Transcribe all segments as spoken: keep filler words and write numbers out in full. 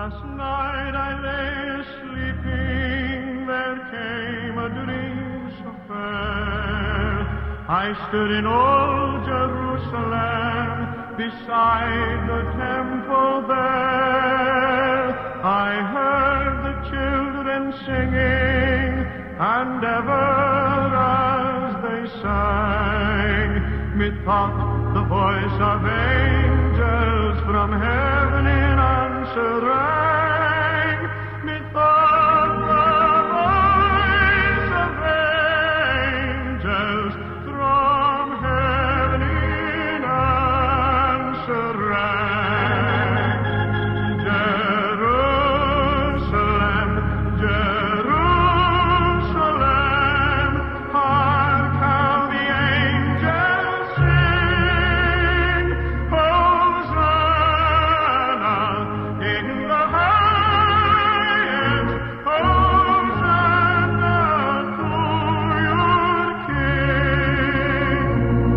Last night I lay sleeping, there came a dream so fair. I stood in old Jerusalem, beside the temple there. I heard the children singing, and ever as they sang, methought the voice of angels from heaven in answer rang. Methought the voice of angels from heaven in answer rang. Jerusalem, Jerusalem, hark how the angels sing. Hosanna in the highest, Hosanna to your King.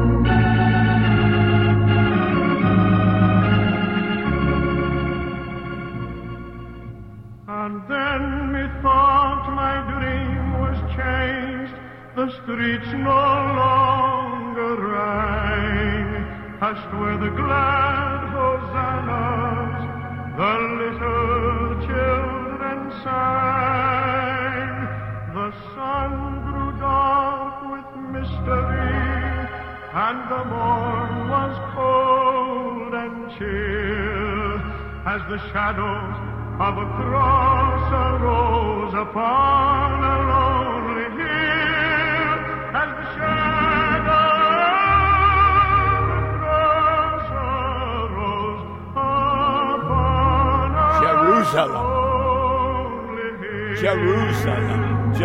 And then methought my dream was changed, the streets no longer rang, past where the glad hosannas the little children sang. The sun grew dark with mystery, and the morn was cold and chill, as the shadows of a cross arose upon a lonely hill, as the shadow of a cross arose upon a Jerusalem. lonely hill. Jerusalem,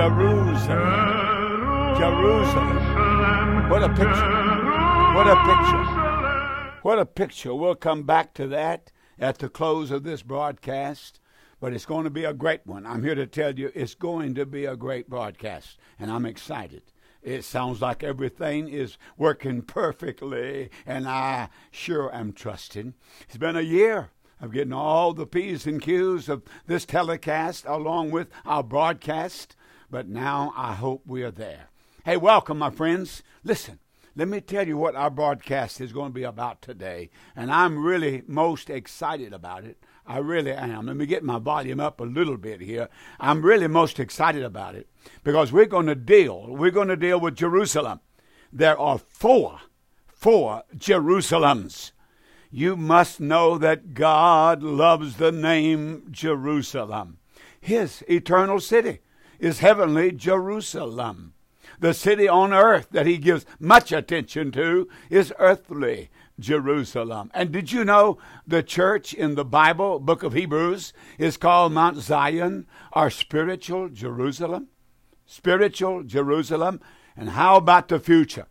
Jerusalem, Jerusalem. What a picture. What a picture. What a picture. We'll come back to that at the close of this broadcast, but it's going to be a great one. I'm here to tell you it's going to be a great broadcast, and I'm excited. It sounds like everything is working perfectly, and I sure am trusting. It's been a year of getting all the P's and Q's of this telecast along with our broadcast, but now I hope we are there. Hey, welcome, my friends. Listen, let me tell you what our broadcast is going to be about today, and I'm really most excited about it. I really am. Let me get my volume up a little bit here. I'm really most excited about it because we're going to deal, we're going to deal with Jerusalem. There are four, four Jerusalems. You must know that God loves the name Jerusalem. His eternal city is heavenly Jerusalem. The city on earth that he gives much attention to is earthly Jerusalem. And did you know the church in the Bible, book of Hebrews, is called Mount Zion, or spiritual Jerusalem? Spiritual Jerusalem. And how about the future?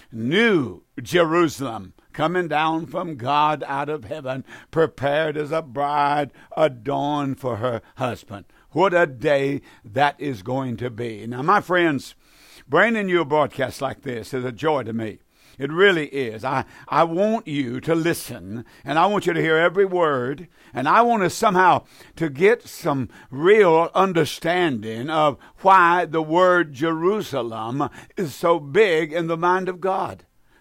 New Jerusalem, coming down from God out of heaven, prepared as a bride adorned for her husband. What a day that is going to be. Now, my friends, bringing you a broadcast like this is a joy to me. It really is. I, I want you to listen, and I want you to hear every word, and I want to somehow to get some real understanding of why the word Jerusalem is so big in the mind of God.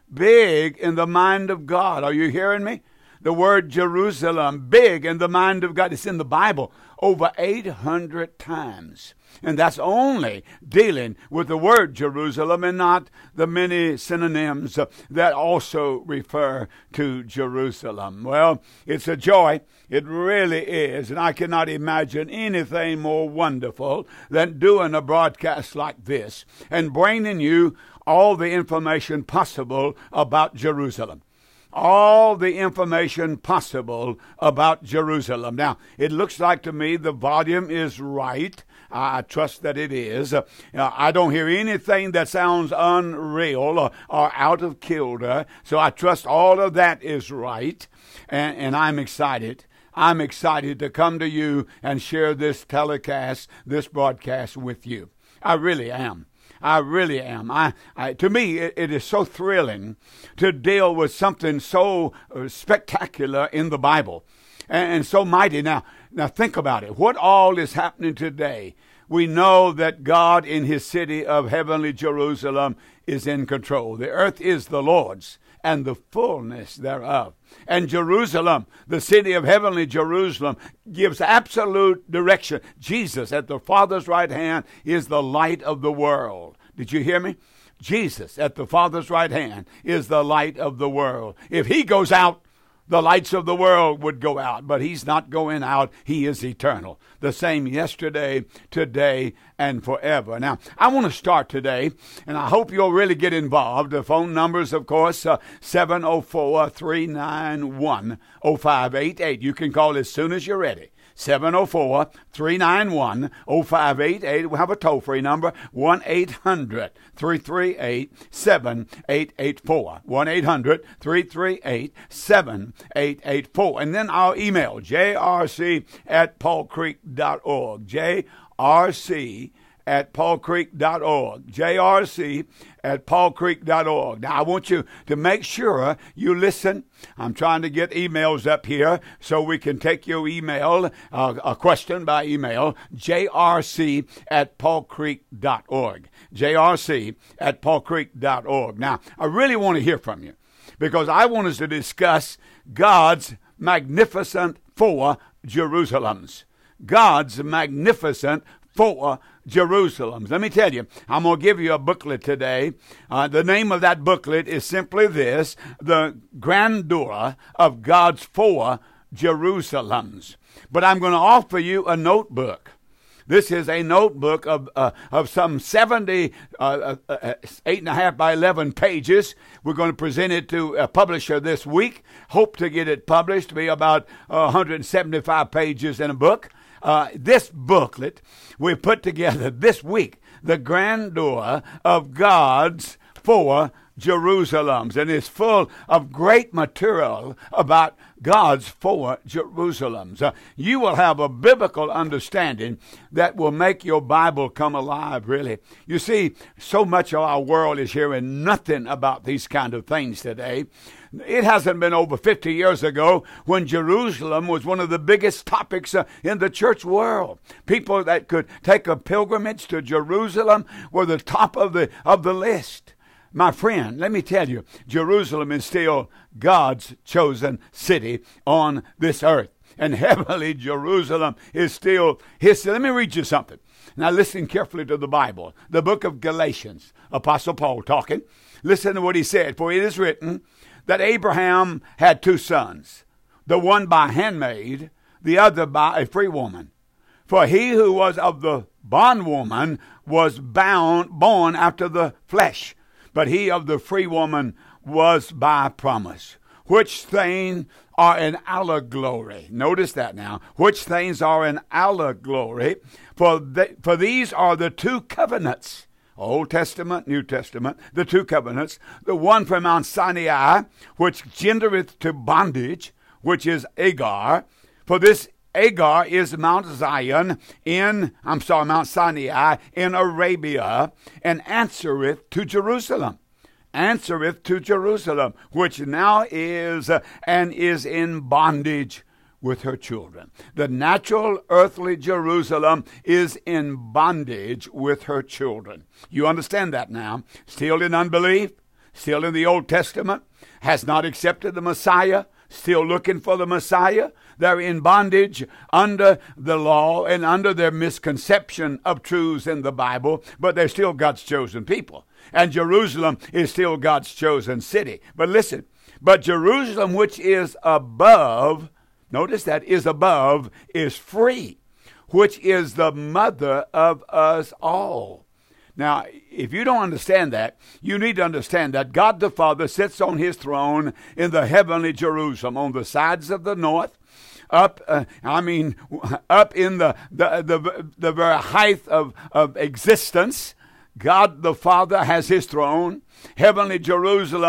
Big in the mind of God. Are you hearing me? The word Jerusalem, big in the mind of God. It's in the Bible over eight hundred times. And that's only dealing with the word Jerusalem and not the many synonyms that also refer to Jerusalem. Well, it's a joy. It really is. And I cannot imagine anything more wonderful than doing a broadcast like this and bringing you all the information possible about Jerusalem. All the information possible about Jerusalem. Now, it looks like to me the volume is right. I trust that it is. Uh, I don't hear anything that sounds unreal or, or out of kilter. So I trust all of that is right. And, and I'm excited. I'm excited to come to you and share this telecast, this broadcast with you. I really am. I really am. I, I to me, it, it is so thrilling to deal with something so uh, spectacular in the Bible. and, and so mighty. Now, now think about it. What all is happening today? We know that God in his city of heavenly Jerusalem is in control. The earth is the Lord's and the fullness thereof. And Jerusalem, the city of heavenly Jerusalem, gives absolute direction. Jesus at the Father's right hand is the light of the world. Did you hear me? Jesus at the Father's right hand is the light of the world. If he goes out, the lights of the world would go out, but he's not going out. He is eternal, the same yesterday, today, and forever. Now, I want to start today, and I hope you'll really get involved. The phone numbers, of course, uh, seven oh four, three nine one, oh five eight eight. You can call as soon as you're ready. seven oh four, three nine one, oh five eight eight. We have a toll-free number, one eight hundred, three three eight, seven eight eight four. one eight hundred, three three eight, seven eight eight four. And then our email, j r c at paul creek dot org. J R C at paul creek dot org. J R C at paul creek dot org. Now, I want you to make sure you listen. I'm trying to get emails up here so we can take your email, uh, a question by email, j r c at paul creek dot org. j r c at paul creek dot org. Now, I really want to hear from you because I want us to discuss God's magnificent four Jerusalems. God's magnificent four Jerusalems. Let me tell you, I'm going to give you a booklet today. Uh, the name of that booklet is simply this: The Grandeur of God's Four Jerusalems. But I'm going to offer you a notebook. This is a notebook of uh, of some seventy, uh, uh, eight and a half by eleven pages. We're going to present it to a publisher this week. Hope to get it published to be about uh, one hundred seventy-five pages in a book. Uh, this booklet we put together this week, The Grandeur of God's Four Jerusalems, and it's full of great material about God's four Jerusalems. Uh, you will have a biblical understanding that will make your Bible come alive, really. You see, so much of our world is hearing nothing about these kind of things today. It hasn't been over fifty years ago when Jerusalem was one of the biggest topics uh, in the church world. People that could take a pilgrimage to Jerusalem were the top of the of the list. My friend, let me tell you, Jerusalem is still God's chosen city on this earth. And heavenly Jerusalem is still his. Let me read you something. Now listen carefully to the Bible. The book of Galatians, Apostle Paul talking. Listen to what he said. For it is written that Abraham had two sons, the one by handmaid, the other by a free woman. For he who was of the bondwoman was bound, born after the flesh, but he of the free woman was by promise. Which things are an allegory. Notice that now. Which things are an allegory. For, the, for these are the two covenants. Old Testament, New Testament, the two covenants. The one from Mount Sinai, which gendereth to bondage, which is Agar. For this Agar is Mount Zion in, I'm sorry, Mount Sinai in Arabia, and answereth to Jerusalem. Answereth to Jerusalem, which now is uh, and is in bondage with her children. The natural earthly Jerusalem is in bondage with her children. You understand that now? Still in unbelief, still in the Old Testament, has not accepted the Messiah, still looking for the Messiah. They're in bondage under the law and under their misconception of truths in the Bible, but they're still God's chosen people. And Jerusalem is still God's chosen city. But listen, but Jerusalem, which is above, notice that is above, is free, which is the mother of us all. Now, if you don't understand that, you need to understand that God the Father sits on his throne in the heavenly Jerusalem on the sides of the north, up, uh, I mean, up in the, the, the, the very height of, of existence. God the Father has his throne. Heavenly Jerusalem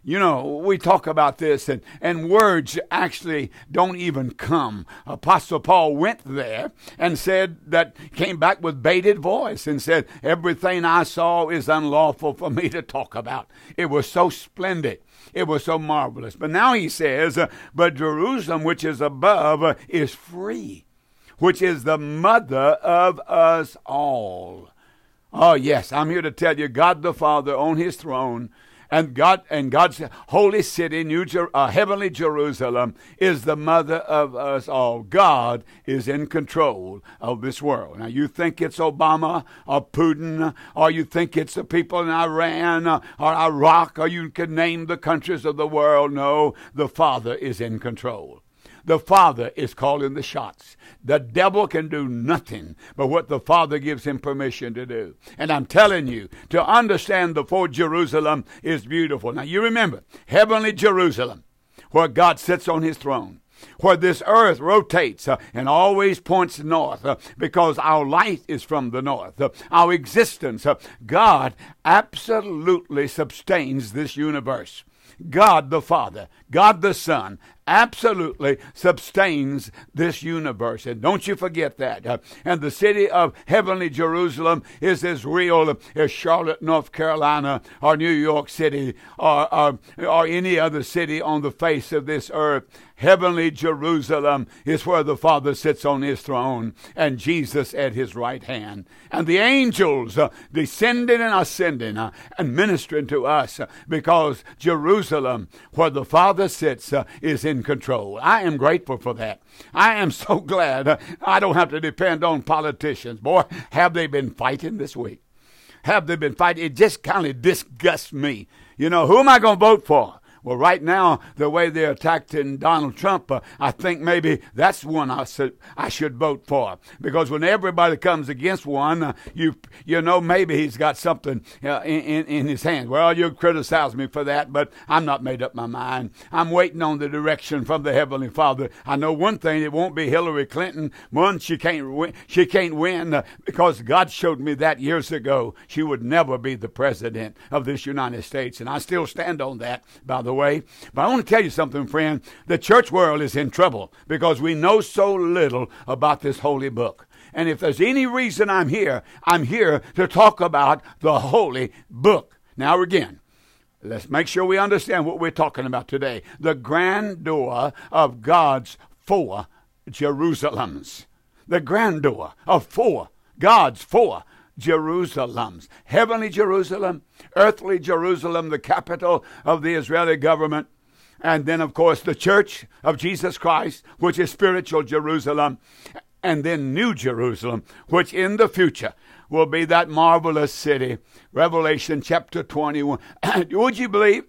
You know, we talk about this, and, and words actually don't even come. Apostle Paul went there and said that, came back with bated voice and said, everything I saw is unlawful for me to talk about. It was so splendid. It was so marvelous. But now he says, uh, but Jerusalem, which is above, uh, is free, which is the mother of us all. Oh, yes, I'm here to tell you, God the Father on his throne, and God and God's holy city, New Jer- uh, heavenly Jerusalem, is the mother of us all. God is in control of this world. Now, you think it's Obama or Putin, or you think it's the people in Iran or, or Iraq, or you can name the countries of the world. No, the Father is in control. The Father is calling the shots. The devil can do nothing but what the Father gives him permission to do. And I'm telling you, to understand the fourth Jerusalem is beautiful. Now you remember, heavenly Jerusalem, where God sits on his throne, where this earth rotates uh, and always points north uh, because our light is from the north. Uh, our existence, uh, God absolutely sustains this universe. God the Father, God the Son, absolutely sustains this universe. And don't you forget that. Uh, and the city of heavenly Jerusalem is as real as Charlotte, North Carolina, or New York City, or, or, or any other city on the face of this earth. Heavenly Jerusalem is where the Father sits on his throne and Jesus at his right hand. And the angels uh, descending and ascending uh, and ministering to us uh, because Jerusalem, where the Father sits, uh, is in control. I am grateful for that. I am so glad uh, I don't have to depend on politicians. Boy, have they been fighting this week? Have they been fighting? It just kind of disgusts me. You know, who am I going to vote for? Well, right now, the way they're attacking Donald Trump, uh, I think maybe that's one I should, I should vote for. Because when everybody comes against one, uh, you you know maybe he's got something uh, in, in, in his hand. Well, you'll criticize me for that, but I'm not made up my mind. I'm waiting on the direction from the Heavenly Father. I know one thing, it won't be Hillary Clinton. One, she can't win, she can't win uh, because God showed me that years ago. She would never be the president of this United States, and I still stand on that, by the way. But I want to tell you something, friend. The church world is in trouble because we know so little about this holy book. And if there's any reason I'm here, I'm here to talk about the holy book. Now again, let's make sure we understand what we're talking about today. The grandeur of God's four Jerusalems. The grandeur of four, God's four Jerusalems. Heavenly Jerusalem, earthly Jerusalem, the capital of the Israeli government, and then, of course, the church of Jesus Christ, which is spiritual Jerusalem, and then New Jerusalem, which in the future will be that marvelous city. Revelation chapter twenty-one. Would you believe,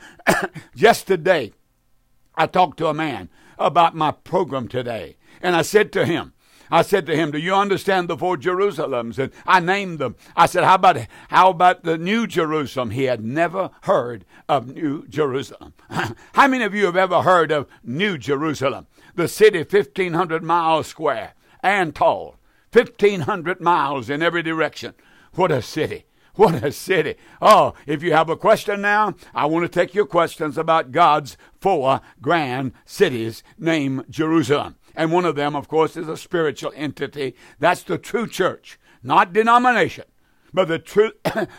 just today, I talked to a man about my program today, and I said to him, I said to him, do you understand the four Jerusalems? And I named them. I said, how about how about the New Jerusalem? He had never heard of New Jerusalem. How many of you have ever heard of New Jerusalem? The city fifteen hundred miles square and tall. fifteen hundred miles in every direction. What a city. What a city. Oh, if you have a question now, I want to take your questions about God's four grand cities named Jerusalem. And one of them, of course, is a spiritual entity. That's the true church, not denomination, but the true,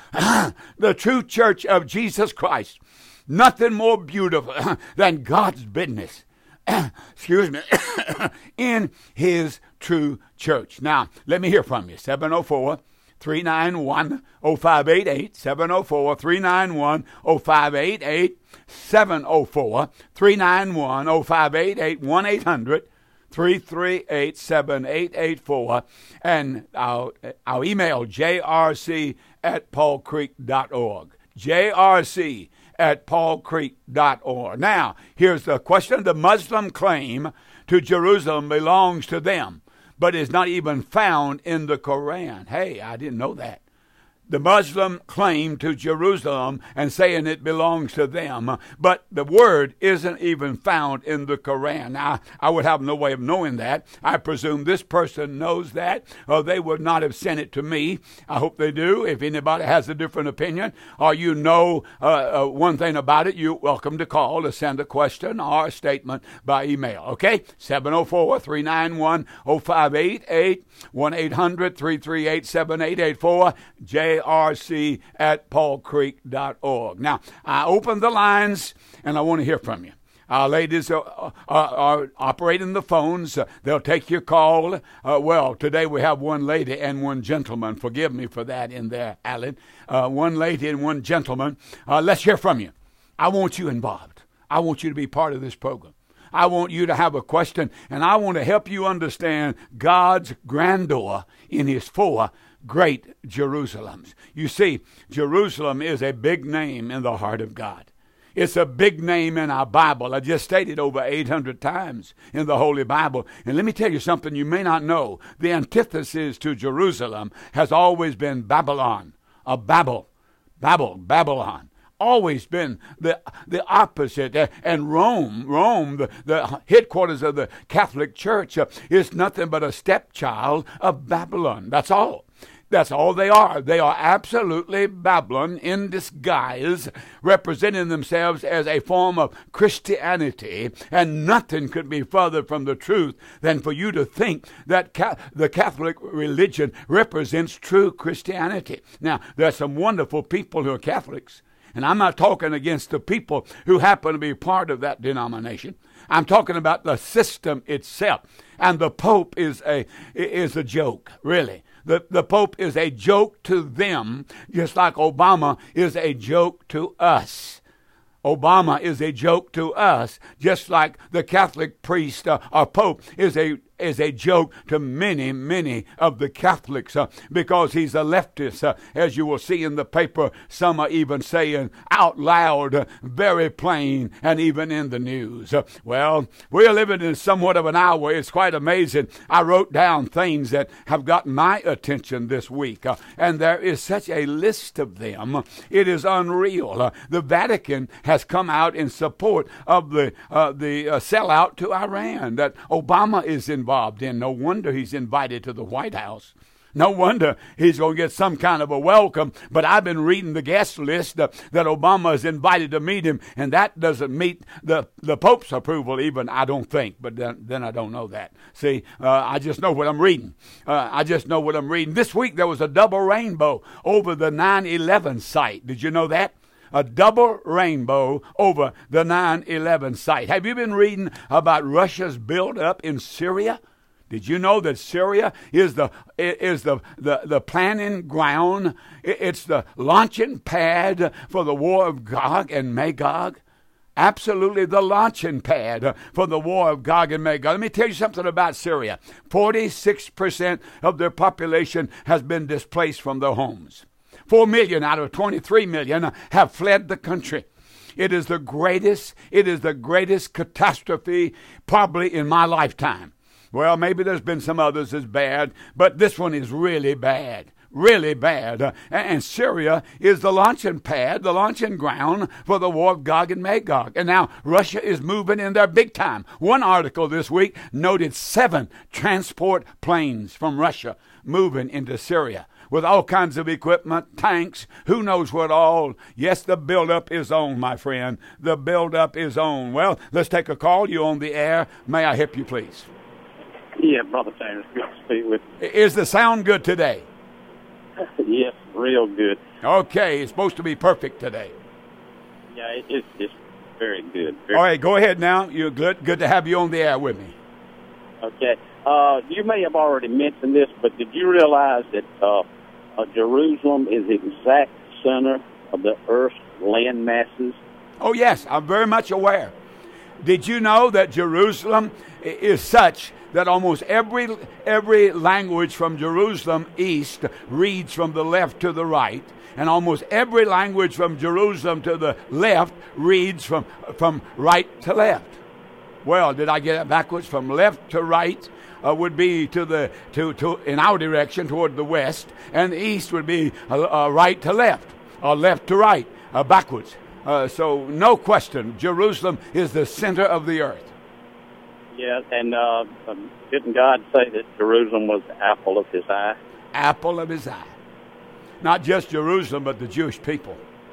the true church of Jesus Christ. Nothing more beautiful than God's business, excuse me, in his true church. Now, let me hear from you. seven oh four, three nine one, oh five eight eight, seven oh four, three nine one, oh five eight eight, seven oh four, three nine one, oh five eight eight, one eight hundred, three three eight, seven eight eight four, and our, our email, j r c at paul creek dot org, j r c at paul creek dot org. Now, here's the question. The Muslim claim to Jerusalem belongs to them, but is not even found in the Quran. Hey, I didn't know that. the Muslim claim to Jerusalem and saying it belongs to them, but the word isn't even found in the Quran. Now, I would have no way of knowing that. I presume this person knows that, or they would not have sent it to me. I hope they do. If anybody has a different opinion, or you know uh, uh, one thing about it, you're welcome to call or send a question or a statement by email. Okay? seven oh four, three nine one, oh five eight eight, one eight hundred, three three eight, seven eight eight four, J R C at paul creek dot org. Now, I open the lines, and I want to hear from you. Our ladies are, are, are operating the phones. Uh, they'll take your call. Uh, well, today we have one lady and one gentleman. Forgive me for that in there, Alan. Uh, one lady and one gentleman. Uh, let's hear from you. I want you involved. I want you to be part of this program. I want you to have a question, and I want to help you understand God's grandeur in his four great Jerusalems. You see, Jerusalem is a big name in the heart of God. It's a big name in our Bible. I just stated over eight hundred times in the Holy Bible. And let me tell you something you may not know. The antithesis to Jerusalem has always been Babylon, or Babel, Babel, Babylon. Always been the the opposite. And Rome, Rome, the, the headquarters of the Catholic Church, uh, is nothing but a stepchild of Babylon. That's all. That's all they are. They are absolutely Babylon in disguise, representing themselves as a form of Christianity, and nothing could be further from the truth than for you to think that ca- the Catholic religion represents true Christianity. Now, there are some wonderful people who are Catholics, and I'm not talking against the people who happen to be part of that denomination. I'm talking about the system itself. And the Pope is a is a joke, really. The, the Pope is a joke to them, just like Obama is a joke to us. Obama is a joke to us, just like the Catholic priest uh, or Pope is a is a joke to many, many of the Catholics uh, because he's a leftist. Uh, as you will see in the paper, some are even saying out loud, uh, very plain, and even in the news. Uh, well, we're living in somewhat of an hour. It's quite amazing. I wrote down things that have gotten my attention this week, uh, and there is such a list of them. It is unreal. Uh, the Vatican has come out in support of the uh, the uh, sellout to Iran that Obama is involved in. No wonder he's invited to the White House. No wonder he's going to get some kind of a welcome. But I've been reading the guest list uh, that Obama is invited to meet him, and that doesn't meet the, the Pope's approval even, I don't think. But then, then I don't know that. See, uh, I just know what I'm reading. Uh, I just know what I'm reading. This week there was a double rainbow over the nine eleven site. Did you know that? A double rainbow over the nine eleven site. Have you been reading about Russia's buildup in Syria? Did you know that Syria is the is the, the, the planning ground? It's the launching pad for the war of Gog and Magog? Absolutely the launching pad for the war of Gog and Magog. Let me tell you something about Syria. forty-six percent of their population has been displaced from their homes. Four million out of twenty-three million have fled the country. It is the greatest, it is the greatest catastrophe probably in my lifetime. Well, maybe there's been some others as bad, but this one is really bad. Really bad. Uh, and Syria is the launching pad, the launching ground for the war of Gog and Magog. And now Russia is moving in there big time. One article this week noted seven transport planes from Russia moving into Syria with all kinds of equipment, tanks, who knows what all. Yes, the buildup is on, my friend. The buildup is on. Well, let's take a call. You're on the air. May I help you, please? Yeah, Brother Sanders, good to speak with you. Is the sound good today? Yes, real good. Okay, it's supposed to be perfect today. Yeah, it, it's it's very good. Very All right, go ahead now. You're good. Good to have you on the air with me. Okay. Uh, you may have already mentioned this, but did you realize that uh, uh, Jerusalem is the exact center of the Earth's land masses? Oh, yes, I'm very much aware. Did you know that Jerusalem is such that almost every every language from Jerusalem east reads from the left to the right, and almost every language from Jerusalem to the left reads from from right to left? Well, did I get it backwards? From left to right, uh, would be to the to, to in our direction toward the west, and the east would be uh, uh, right to left, or left to right, uh, backwards. Uh, so no question, Jerusalem is the center of the earth. Yeah, and uh, didn't God say that Jerusalem was the apple of his eye? Apple of his eye. Not just Jerusalem, but the Jewish people.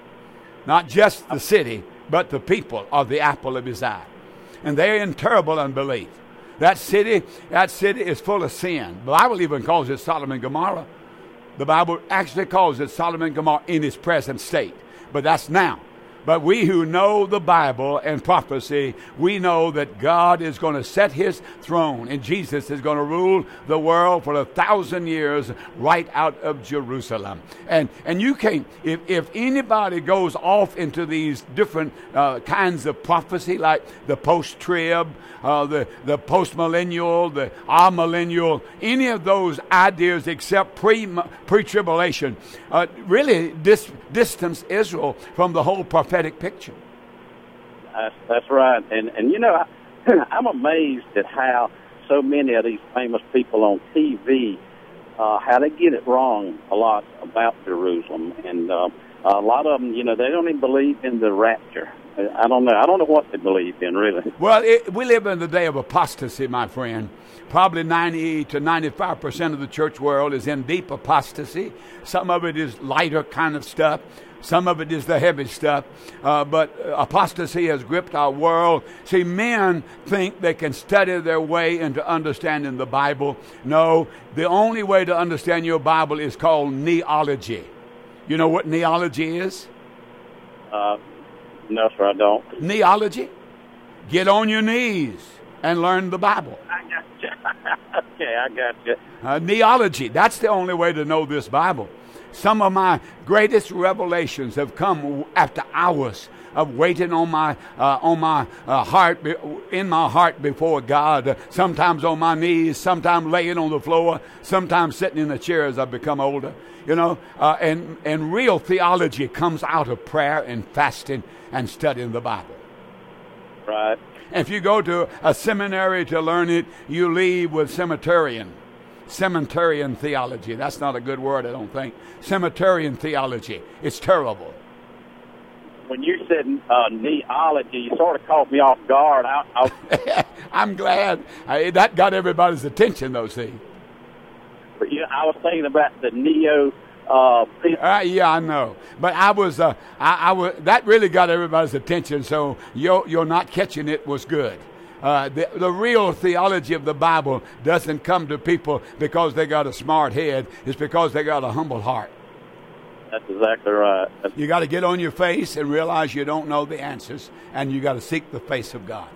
Not just the city, but the people are the apple of his eye. And they're in terrible unbelief. That city, that city is full of sin. The Bible even calls it Sodom and Gomorrah. The Bible actually calls it Sodom and Gomorrah in its present state. But that's now. But we who know the Bible and prophecy, we know that God is going to set his throne and Jesus is going to rule the world for a thousand years right out of Jerusalem. And and you can't, if, if anybody goes off into these different uh, kinds of prophecy, like the post-trib, uh, the, the post-millennial, the amillennial, any of those ideas except pre, pre-tribulation, uh, really dis, distance Israel from the whole prophetic picture. That's, that's right. And, and you know, I, I'm amazed at how so many of these famous people on T V, uh, how they get it wrong a lot about Jerusalem. And uh, a lot of them, you know, they don't even believe in the rapture. I don't know. I don't know what they believe in, really. Well, it, we live in the day of apostasy, my friend. Probably ninety to ninety-five percent of the church world is in deep apostasy. Some of it is lighter kind of stuff. Some of it is the heavy stuff. Uh, but apostasy has gripped our world. See, men think they can study their way into understanding the Bible. No, the only way to understand your Bible is called neology. You know what neology is? Uh, no, sir, I don't. Neology? Get on your knees and learn the Bible. I got you. Okay, I got you. Uh, neology, that's the only way to know this Bible. Some of my greatest revelations have come after hours of waiting on my uh, on my uh, heart, in my heart before God. Uh, sometimes on my knees, sometimes laying on the floor, sometimes sitting in a chair as I become older. You know, uh, and and real theology comes out of prayer and fasting and studying the Bible. Right. And if you go to a seminary to learn it, you leave with cemeterian. Cemeterian theology. That's not a good word, I don't think. Cemeterian theology. It's terrible. When you said uh, neology, you sort of caught me off guard. I, I, I'm glad. I, that got everybody's attention, though, see. Yeah, I was thinking about the neo. Uh, uh, yeah, I know. But I was, uh, I, I was, that really got everybody's attention, so you're, you're not catching it was good. Uh, the, the real theology of the Bible doesn't come to people because they got a smart head. It's because they got a humble heart. That's exactly right. That's you got to get on your face and realize you don't know the answers, and you got to seek the face of God.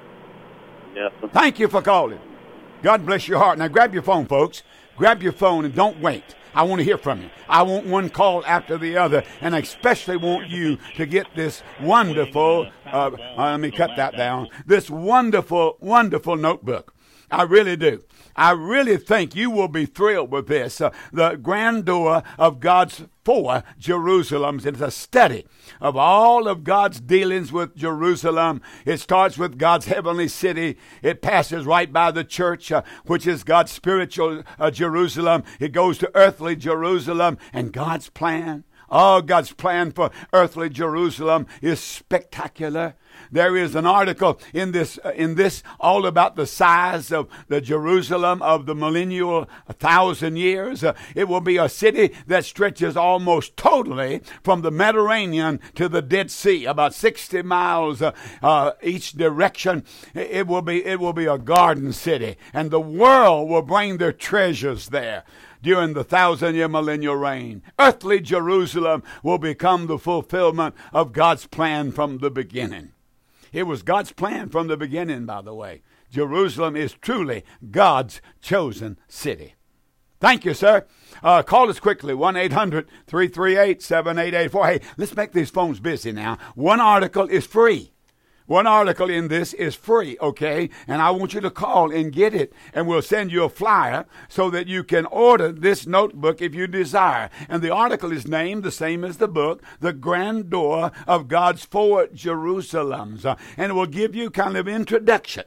Yes, sir. Thank you for calling. God bless your heart. Now grab your phone, folks. Grab your phone and don't wait. I want to hear from you. I want one call after the other, and I especially want you to get this wonderful, uh, uh, let me cut that down, this wonderful, wonderful notebook. I really do. I really think you will be thrilled with this. Uh, the grandeur of God's four Jerusalems. It's a study of all of God's dealings with Jerusalem. It starts with God's heavenly city. It passes right by the church, uh, which is God's spiritual uh, Jerusalem. It goes to earthly Jerusalem and God's plan. Oh, God's plan for earthly Jerusalem is spectacular. There is an article in this uh, in this all about the size of the Jerusalem of the millennial thousand years. Uh, it will be a city that stretches almost totally from the Mediterranean to the Dead Sea, about sixty miles uh, uh, each direction. It will be it will be a garden city, and the world will bring their treasures there. During the thousand-year millennial reign, earthly Jerusalem will become the fulfillment of God's plan from the beginning. It was God's plan from the beginning, by the way. Jerusalem is truly God's chosen city. Thank you, sir. Uh, call us quickly, one eight hundred three three eight seven eight eight four. Hey, let's make these phones busy now. One article is free. One article in this is free, okay? And I want you to call and get it, and we'll send you a flyer so that you can order this notebook if you desire. And the article is named the same as the book, The Grandeur of God's Four Jerusalems. Uh, and it will give you kind of introduction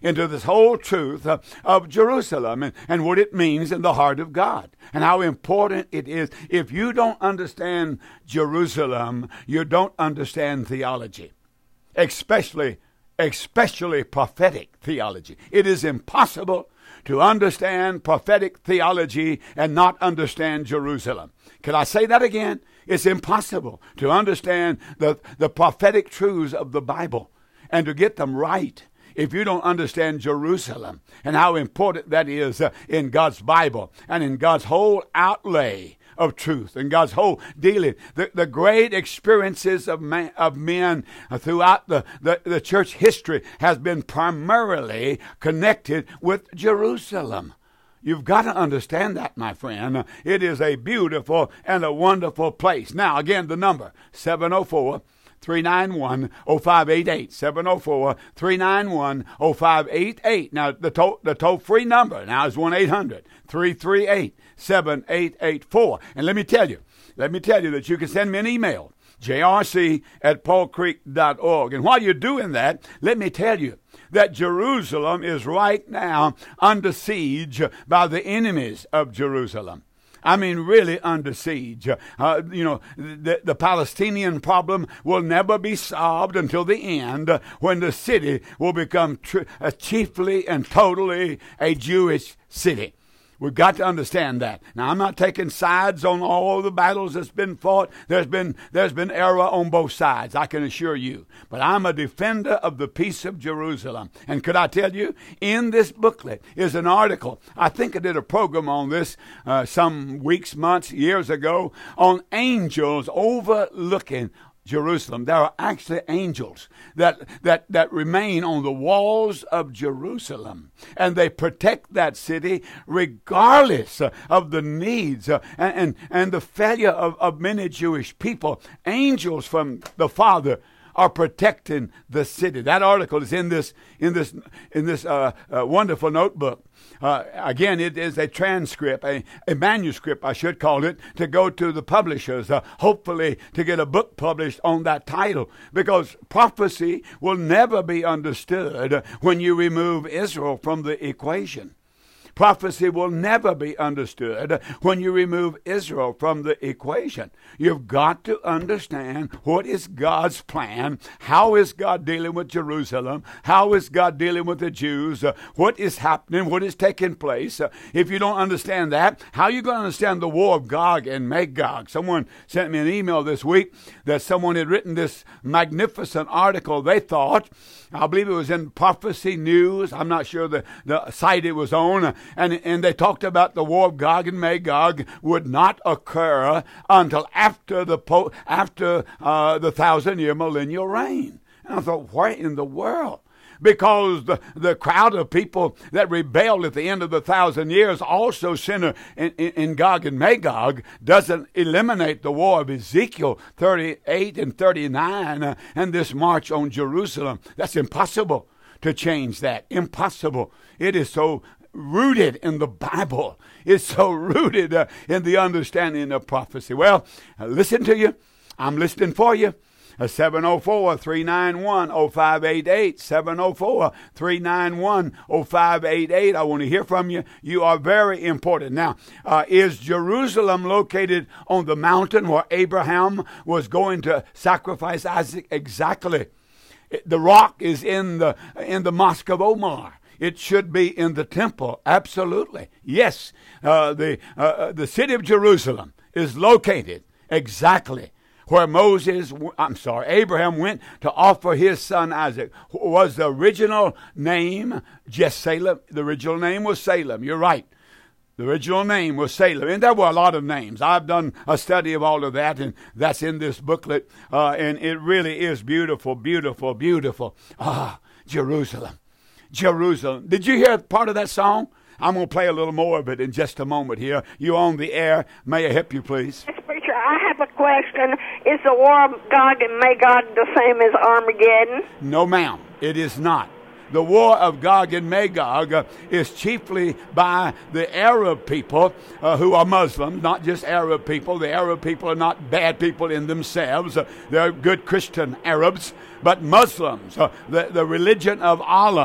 into this whole truth uh, of Jerusalem and, and what it means in the heart of God and how important it is. If you don't understand Jerusalem, you don't understand theology, especially, especially prophetic theology. It is impossible to understand prophetic theology and not understand Jerusalem. Can I say that again? It's impossible to understand the, the prophetic truths of the Bible and to get them right if you don't understand Jerusalem and how important that is uh, in God's Bible and in God's whole outlay of truth and God's whole dealing. The, the great experiences of, man, of men throughout the, the, the church history has been primarily connected with Jerusalem. You've got to understand that, my friend. It is a beautiful and a wonderful place. Now, again, the number, seven oh four, three nine one, oh five eight eight, seven oh four, three nine one, oh five eight eight. Now, the, to- the toll-free number now is one eight hundred, three three eight, seven eight eight four. And let me tell you, let me tell you that you can send me an email, j r c at paul creek dot org. And while you're doing that, let me tell you that Jerusalem is right now under siege by the enemies of Jerusalem. I mean, really under siege. Uh, you know, the, the Palestinian problem will never be solved until the end, uh, when the city will become tr- uh, chiefly and totally a Jewish city. We've got to understand that. Now, I'm not taking sides on all the battles that's been fought. There's been there's been error on both sides, I can assure you. But I'm a defender of the peace of Jerusalem. And could I tell you, in this booklet is an article. I think I did a program on this uh, some weeks, months, years ago, on angels overlooking Jerusalem. There are actually angels that, that, that remain on the walls of Jerusalem, and they protect that city regardless uh, of the needs uh, and, and, and the failure of, of many Jewish people. Angels from the Father are protecting the city. That article is in this in this in this uh, uh, wonderful notebook. Uh, again, it is a transcript, a, a manuscript, I should call it, to go to the publishers, uh, hopefully to get a book published on that title, because prophecy will never be understood when you remove Israel from the equation. Prophecy will never be understood when you remove Israel from the equation. You've got to understand what is God's plan. How is God dealing with Jerusalem? How is God dealing with the Jews? Uh, what is happening? What is taking place? Uh, if you don't understand that, how are you going to understand the war of Gog and Magog? Someone sent me an email this week that someone had written this magnificent article, they thought. I believe it was in Prophecy News. I'm not sure the, the site it was on. And, and they talked about the war of Gog and Magog would not occur until after the po- after uh, the thousand-year millennial reign. And I thought, where in the world? Because the, the crowd of people that rebelled at the end of the thousand years, also sinner in, in, in Gog and Magog, doesn't eliminate the war of Ezekiel thirty-eight and thirty-nine uh, and this march on Jerusalem. That's impossible to change that. Impossible. It is so rooted in the Bible. It's so rooted uh, in the understanding of prophecy. Well, uh, listen to you. I'm listening for you. Uh, seven oh four, three nine one, oh five eight eight, seven oh four, three nine one, oh five eight eight. I want to hear from you. You are very important. Now, uh, is Jerusalem located on the mountain where Abraham was going to sacrifice Isaac? Exactly. The rock is in the in the Mosque of Omar. It should be in the temple. Absolutely. Yes, uh, the uh, the city of Jerusalem is located exactly where Moses, I'm sorry, Abraham went to offer his son Isaac. Was the original name just Salem? The original name was Salem. You're right. The original name was Salem. And there were a lot of names. I've done a study of all of that, and that's in this booklet. Uh, and it really is beautiful, beautiful, beautiful. Ah, Jerusalem. Jerusalem. Did you hear part of that song? I'm going to play a little more of it in just a moment here. You on the air. May I help you, please? Yes, preacher, I have a question. Is the war of Gog and Magog the same as Armageddon? No, ma'am. It is not. The war of Gog and Magog uh, is chiefly by the Arab people uh, who are Muslims, not just Arab people. The Arab people are not bad people in themselves. Uh, they're good Christian Arabs, but Muslims, uh, the, the religion of Allah.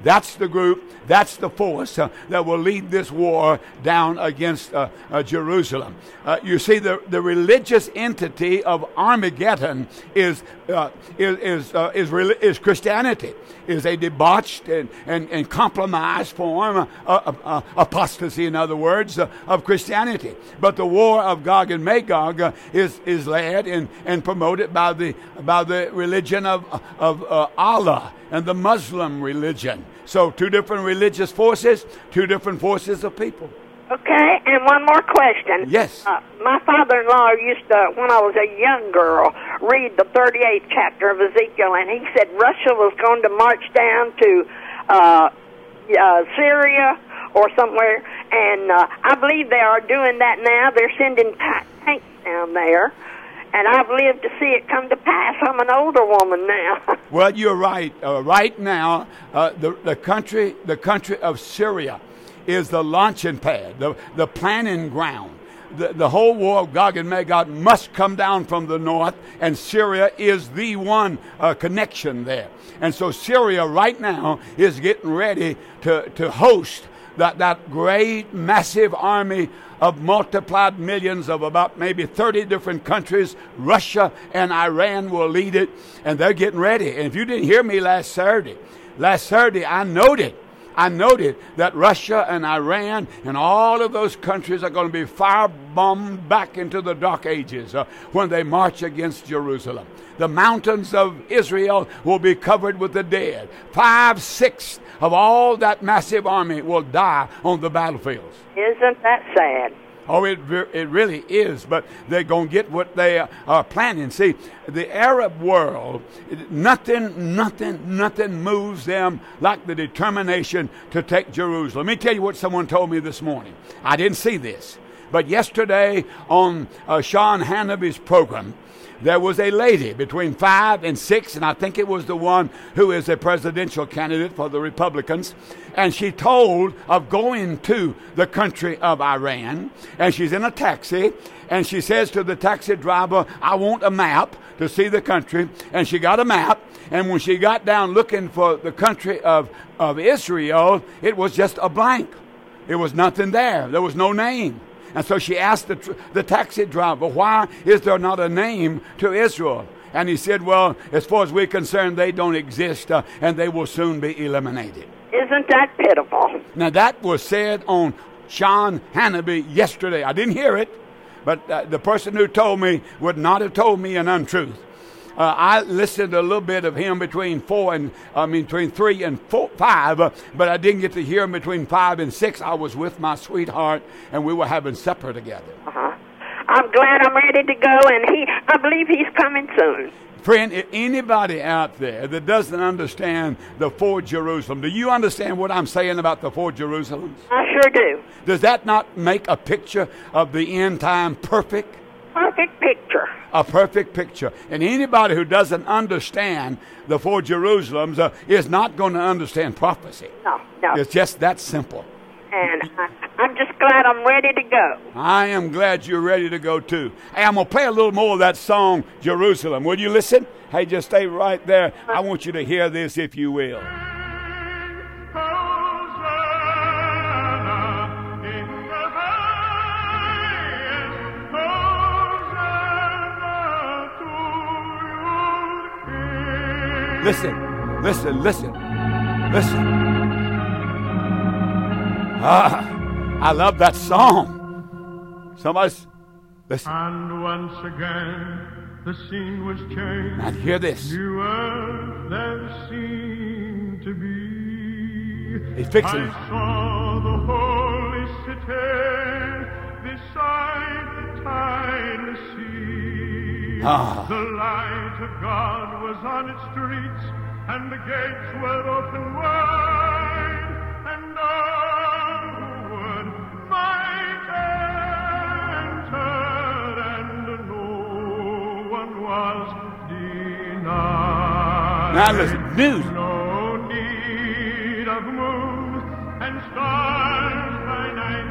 That's the group, that's the force uh, that will lead this war down against uh, uh, Jerusalem. Uh, you see, the, the religious entity of Armageddon is uh, is is, uh, is, is Christianity, is a debauched and, and, and compromised form, uh, uh, uh, apostasy, in other words, uh, of Christianity. But the war of Gog and Magog uh, is is led and, and promoted by the by the religion of of uh, Allah and the Muslim religion. So two different religious forces, two different forces of people. Okay, and one more question. Yes. Uh, my father-in-law used to, when I was a young girl, read the thirty-eighth chapter of Ezekiel, and he said Russia was going to march down to uh, uh, Syria or somewhere, and uh, I believe they are doing that now. They're sending ta- tanks down there. And I've lived to see it come to pass. I'm an older woman now. Well, you're right. Uh, right now, uh, the the country the country of Syria is the launching pad, the the planning ground. The, the whole war of Gog and Magog must come down from the north, and Syria is the one uh, connection there. And so Syria right now is getting ready to, to host that, that great, massive army of multiplied millions of about maybe thirty different countries. Russia and Iran will lead it, and they're getting ready. And if you didn't hear me last Saturday, last Saturday I noted, I noted that Russia and Iran and all of those countries are going to be firebombed back into the dark ages uh, when they march against Jerusalem. The mountains of Israel will be covered with the dead. Five-sixths of all that massive army will die on the battlefields. Isn't that sad? Oh, it it really is, but they're going to get what they are planning. See, the Arab world, nothing, nothing, nothing moves them like the determination to take Jerusalem. Let me tell you what someone told me this morning. I didn't see this, but yesterday on uh, Sean Hannity's program, there was a lady between five and six, and I think it was the one who is a presidential candidate for the Republicans, and she told of going to the country of Iran, and she's in a taxi, and she says to the taxi driver, I want a map to see the country, and she got a map, and when she got down looking for the country of, of Israel, it was just a blank. It was nothing there. There was no name. And so she asked the, the taxi driver, why is there not a name to Israel? And he said, well, as far as we're concerned, they don't exist, uh, and they will soon be eliminated. Isn't that pitiful? Now, that was said on Sean Hannity yesterday. I didn't hear it, but uh, the person who told me would not have told me an untruth. Uh, I listened to a little bit of him between four and I mean between three and four, five, uh, but I didn't get to hear him between five and six. I was with my sweetheart, and we were having supper together. Uh-huh. I'm glad I'm ready to go, and he, I believe he's coming soon. Friend, if anybody out there that doesn't understand the four Jerusalem, do you understand what I'm saying about the four Jerusalems? I sure do. Does that not make a picture of the end time perfect? Perfect picture. A perfect picture. And anybody who doesn't understand the four Jerusalems uh, is not going to understand prophecy. No, no. It's just that simple. And I, I'm just glad I'm ready to go. I am glad you're ready to go too. Hey, I'm going to play a little more of that song, Jerusalem. Will you listen? Hey, just stay right there. I want you to hear this, if you will. Listen, listen, listen, listen. Ah, I love that song. Somebody's, listen. And once again, the scene was changed. And hear this. New earth there seemed to be. He's fixing it. I saw the holy city beside the tideless sea. Ah. The light of God was on its streets, and the gates were open wide, and all who would might enter, and no one was denied. Now listen, news. No need of moon and stars by night,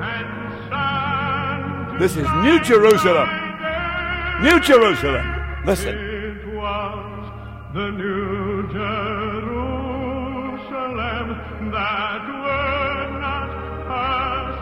and sun. This is New Jerusalem. New Jerusalem. Listen. It was the New Jerusalem that would not pass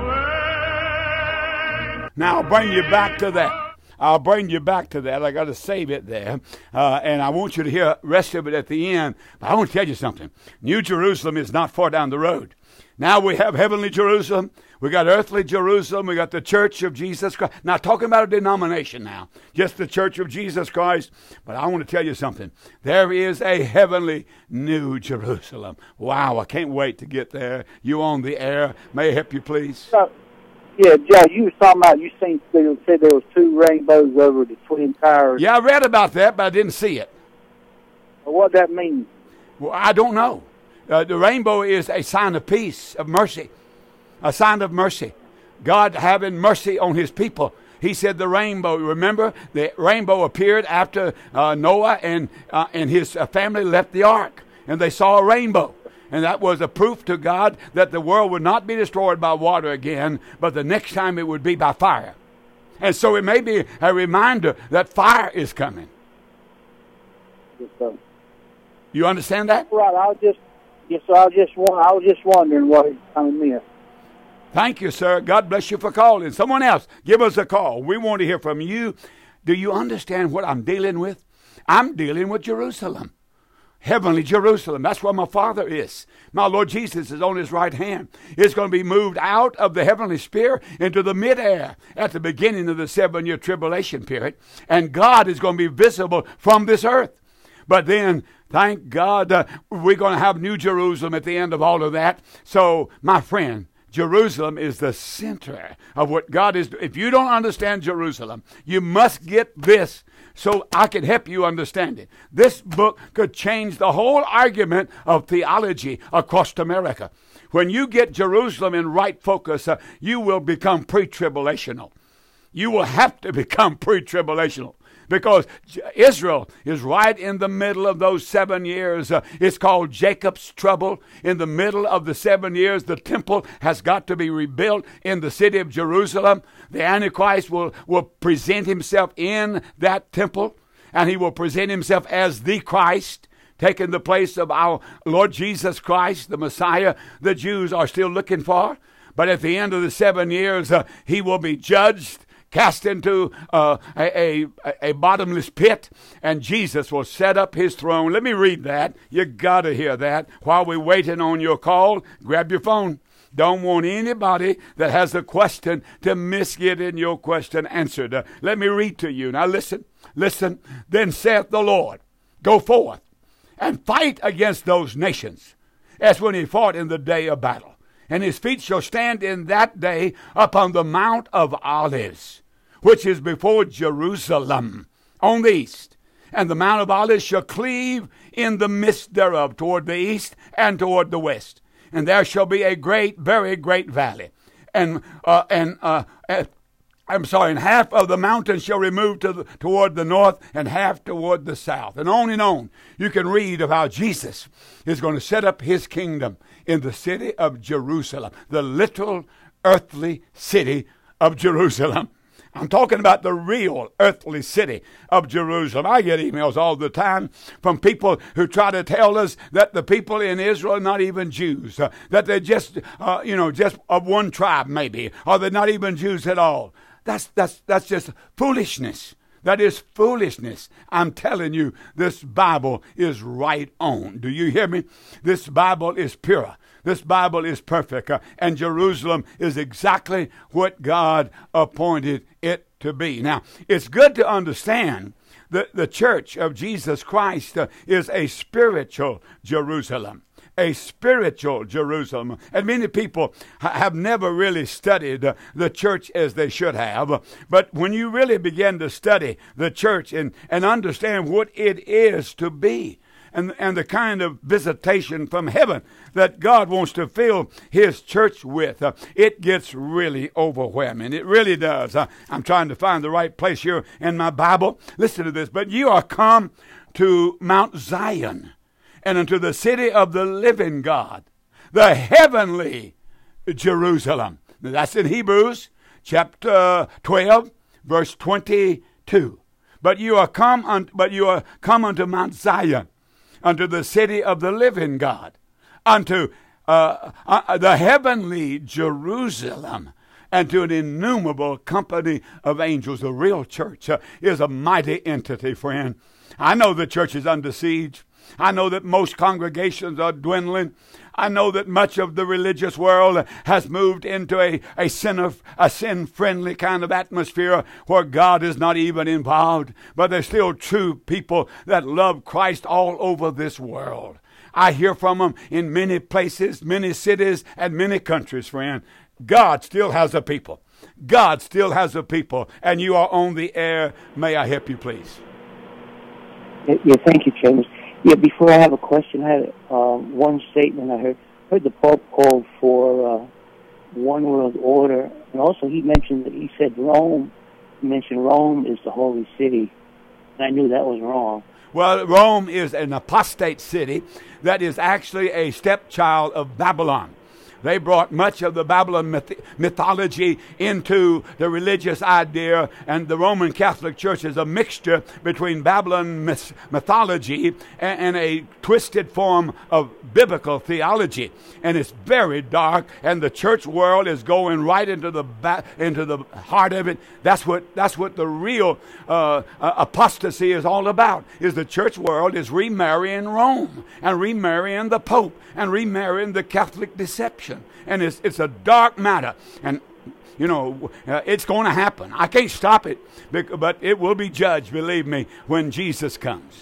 away. Now I'll bring you back to that. I'll bring you back to that. I got to save it there. Uh, and I want you to hear the rest of it at the end. But I want to tell you something. New Jerusalem is not far down the road. Now we have heavenly Jerusalem. We got earthly Jerusalem. We got the church of Jesus Christ. Now talking about a denomination now. Just the church of Jesus Christ. But I want to tell you something. There is a heavenly New Jerusalem. Wow, I can't wait to get there. You on the air. May I help you, please? So, yeah, Joe, you was talking about, you seen, you said there was two rainbows over the Twin Towers. Yeah, I read about that, but I didn't see it. Well, what that mean? Well, I don't know. Uh, the rainbow is a sign of peace, of mercy, a sign of mercy. God having mercy on his people. He said the rainbow, remember, the rainbow appeared after uh, Noah and, uh, and his uh, family left the ark, and they saw a rainbow. And that was a proof to God that the world would not be destroyed by water again, but the next time it would be by fire. And so it may be a reminder that fire is coming. Yes, sir. You understand that? Right, I was just... Yes, sir, I was just I was just wondering what it kind of meant. Thank you, sir. God bless you for calling. Someone else, give us a call. We want to hear from you. Do you understand what I'm dealing with? I'm dealing with Jerusalem. Heavenly Jerusalem. That's where my Father is. My Lord Jesus is on his right hand. It's going to be moved out of the heavenly sphere into the midair at the beginning of the seven-year tribulation period. And God is going to be visible from this earth. But then, thank God, uh, we're going to have New Jerusalem at the end of all of that. So, my friend, Jerusalem is the center of what God is doing. If you don't understand Jerusalem, you must get this so I can help you understand it. This book could change the whole argument of theology across America. When you get Jerusalem in right focus, uh, you will become pre-tribulational. You will have to become pre-tribulational. Because Israel is right in the middle of those seven years. Uh, it's called Jacob's trouble. In the middle of the seven years, the temple has got to be rebuilt in the city of Jerusalem. The Antichrist will, will present himself in that temple, and he will present himself as the Christ, taking the place of our Lord Jesus Christ, the Messiah the Jews are still looking for. But at the end of the seven years, uh, he will be judged, cast into uh, a, a, a bottomless pit, and Jesus will set up his throne. Let me read that. You got to hear that. While we're waiting on your call, grab your phone. Don't want anybody that has a question to miss getting your question answered. Uh, let me read to you. Now listen, listen. Then saith the Lord, go forth and fight against those nations, as when he fought in the day of battle. And his feet shall stand in that day upon the Mount of Olives, which is before Jerusalem, on the east. And the Mount of Olives shall cleave in the midst thereof, toward the east and toward the west. And there shall be a great, very great valley. And, uh, and uh, uh, I'm sorry, and half of the mountain shall remove to the, toward the north and half toward the south. And on and on. You can read of how Jesus is going to set up his kingdom in the city of Jerusalem, the little earthly city of Jerusalem. I'm talking about the real earthly city of Jerusalem. I get emails all the time from people who try to tell us that the people in Israel are not even Jews, uh, that they're just, uh, you know, just of one tribe maybe, or they're not even Jews at all. That's that's that's just foolishness. That is foolishness. I'm telling you, this Bible is right on. Do you hear me? This Bible is pure. This Bible is perfect. Uh, and Jerusalem is exactly what God appointed it to be. Now, it's good to understand that the church of Jesus Christ uh, is a spiritual Jerusalem. A spiritual Jerusalem. And many people ha- have never really studied uh, the church as they should have. But when you really begin to study the church and, and understand what it is to be, and, and the kind of visitation from heaven that God wants to fill his church with, uh, it gets really overwhelming. It really does. Uh, I'm trying to find the right place here in my Bible. Listen to this. But you are come to Mount Zion, and unto the city of the living God, the heavenly Jerusalem. Now, that's in Hebrews chapter twelve, verse twenty-two. But you are come un- but you are come unto Mount Zion, unto the city of the living God, unto uh, uh, the heavenly Jerusalem, and to an innumerable company of angels. The real church uh, is a mighty entity, friend. I know the church is under siege. I know that most congregations are dwindling. I know that much of the religious world has moved into a, a, sin a sin-friendly kind of atmosphere where God is not even involved. But there's still true people that love Christ all over this world. I hear from them in many places, many cities, and many countries, friend. God still has a people. God still has a people. And you are on the air. May I help you, please? Yeah, thank you, James. Yeah, before I have a question, I had uh, one statement I heard. heard the Pope called for uh, one world order, and also he mentioned that he said Rome, he mentioned Rome is the holy city, and I knew that was wrong. Well, Rome is an apostate city that is actually a stepchild of Babylon. They brought much of the Babylon myth- mythology into the religious idea, and the Roman Catholic Church is a mixture between Babylon myth- mythology and, and a twisted form of biblical theology. And it's very dark, and the church world is going right into the ba- into the heart of it. That's what that's what the real uh, uh, apostasy is all about. Is the church world is remarrying Rome and remarrying the Pope and remarrying the Catholic deception. And it's it's a dark matter, and you know uh, it's going to happen. I can't stop it, but it will be judged. Believe me, when Jesus comes.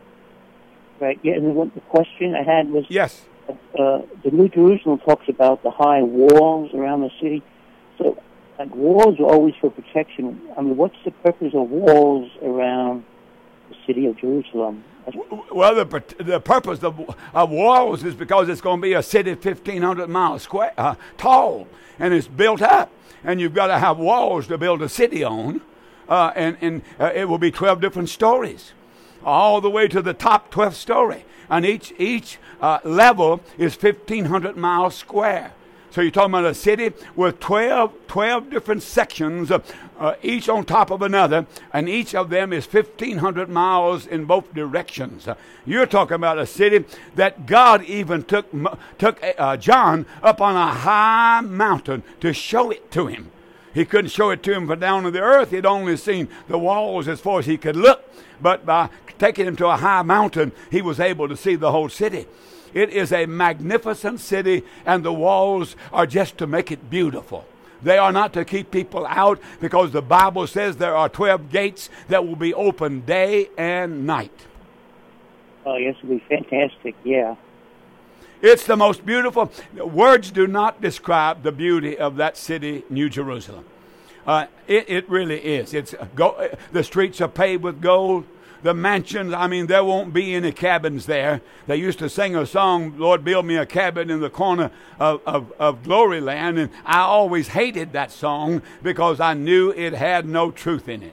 Right. Yeah. And the question I had was, yes, uh, the New Jerusalem talks about the high walls around the city. So, like, walls are always for protection. I mean, what's the purpose of walls around the city of Jerusalem? Well, the the purpose of, of walls is because it's going to be a city fifteen hundred miles square, uh, tall, and it's built up. And you've got to have walls to build a city on, uh, and and uh, it will be twelve different stories, all the way to the top twelfth story. And each each uh, level is fifteen hundred miles square. So you're talking about a city with twelve, twelve different sections, uh, uh, each on top of another, and each of them is fifteen hundred miles in both directions. Uh, you're talking about a city that God even took took uh, John up on a high mountain to show it to him. He couldn't show it to him from down on the earth. He'd only seen the walls as far as he could look. But by taking him to a high mountain, he was able to see the whole city. It is a magnificent city, and the walls are just to make it beautiful. They are not to keep people out, because the Bible says there are twelve gates that will be open day and night. Oh, yes, it will be fantastic, yeah. It's the most beautiful. Words do not describe the beauty of that city, New Jerusalem. Uh, it, it really is. It's go, the streets are paved with gold. The mansions, I mean, there won't be any cabins there. They used to sing a song, Lord, build me a cabin in the corner of, of, of Glory Land, and I always hated that song because I knew it had no truth in it.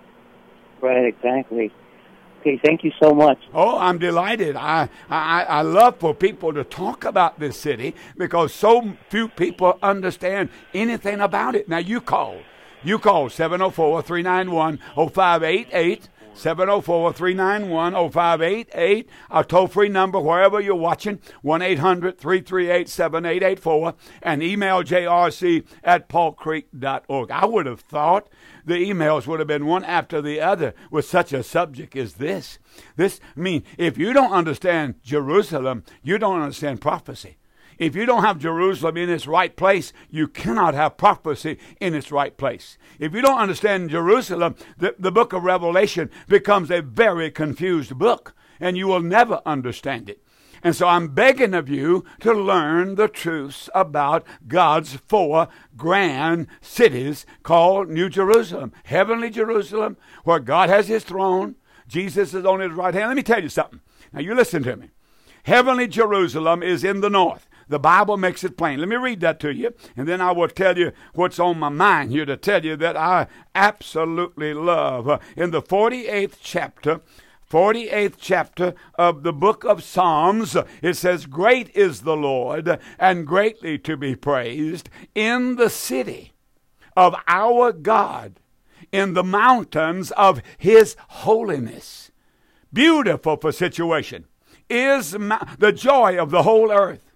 Right, exactly. Okay, thank you so much. Oh, I'm delighted. I, I, I love for people to talk about this city because so few people understand anything about it. Now, you call. You call seven oh four, three nine one, oh five eight eight. seven oh four, three nine one, oh five eight eight. Our toll-free number, wherever you're watching, one eight hundred, three three eight, seven eight eight four, and email j r c at paul creek dot org. I would have thought the emails would have been one after the other with such a subject as this. This, I mean, if you don't understand Jerusalem, you don't understand prophecy. If you don't have Jerusalem in its right place, you cannot have prophecy in its right place. If you don't understand Jerusalem, the, the book of Revelation becomes a very confused book, and you will never understand it. And so I'm begging of you to learn the truths about God's four grand cities called New Jerusalem. Heavenly Jerusalem, where God has his throne. Jesus is on his right hand. Let me tell you something. Now you listen to me. Heavenly Jerusalem is in the north. The Bible makes it plain. Let me read that to you, and then I will tell you what's on my mind here to tell you that I absolutely love. Uh, in the forty-eighth chapter, forty-eighth chapter of the book of Psalms, it says, "Great is the Lord, and greatly to be praised in the city of our God, in the mountains of his holiness." Beautiful for situation is the joy of the whole earth.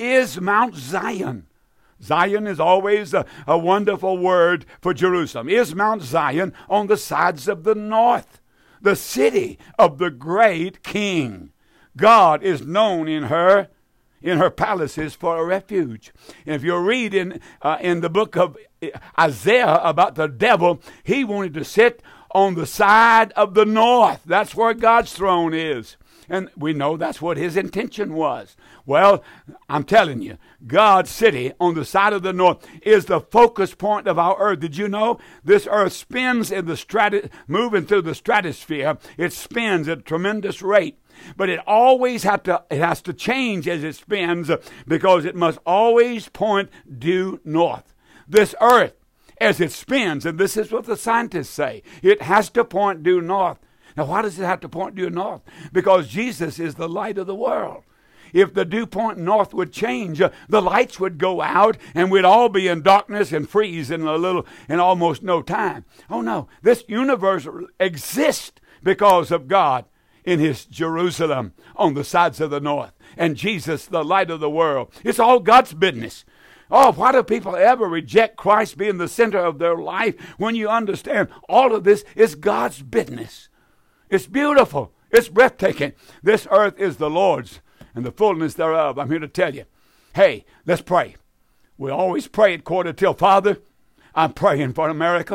is Mount Zion. Zion is always a, a wonderful word for Jerusalem. Is Mount Zion on the sides of the north, the city of the great king. God is known in her, in her palaces for a refuge. And if you read in, uh, in the book of Isaiah about the devil, he wanted to sit on the side of the north. That's where God's throne is. And we know that's what his intention was. Well, I'm telling you, God's city on the side of the north is the focus point of our earth. Did you know this earth spins in the strati- moving through the stratosphere? It spins at a tremendous rate. But it always have to, it has to change as it spins, because it must always point due north. This earth, as it spins, and this is what the scientists say, it has to point due north. Now, why does it have to point due north? Because Jesus is the light of the world. If the dew point north would change, uh, the lights would go out, and we'd all be in darkness and freeze in a little, in almost no time. Oh no, this universe exists because of God in his Jerusalem on the sides of the north, and Jesus, the light of the world. It's all God's business. Oh, why do people ever reject Christ being the center of their life when you understand all of this is God's business? It's beautiful. It's breathtaking. This earth is the Lord's and the fullness thereof. I'm here to tell you, hey, let's pray. We always pray at quarter till. Father, I'm praying for America.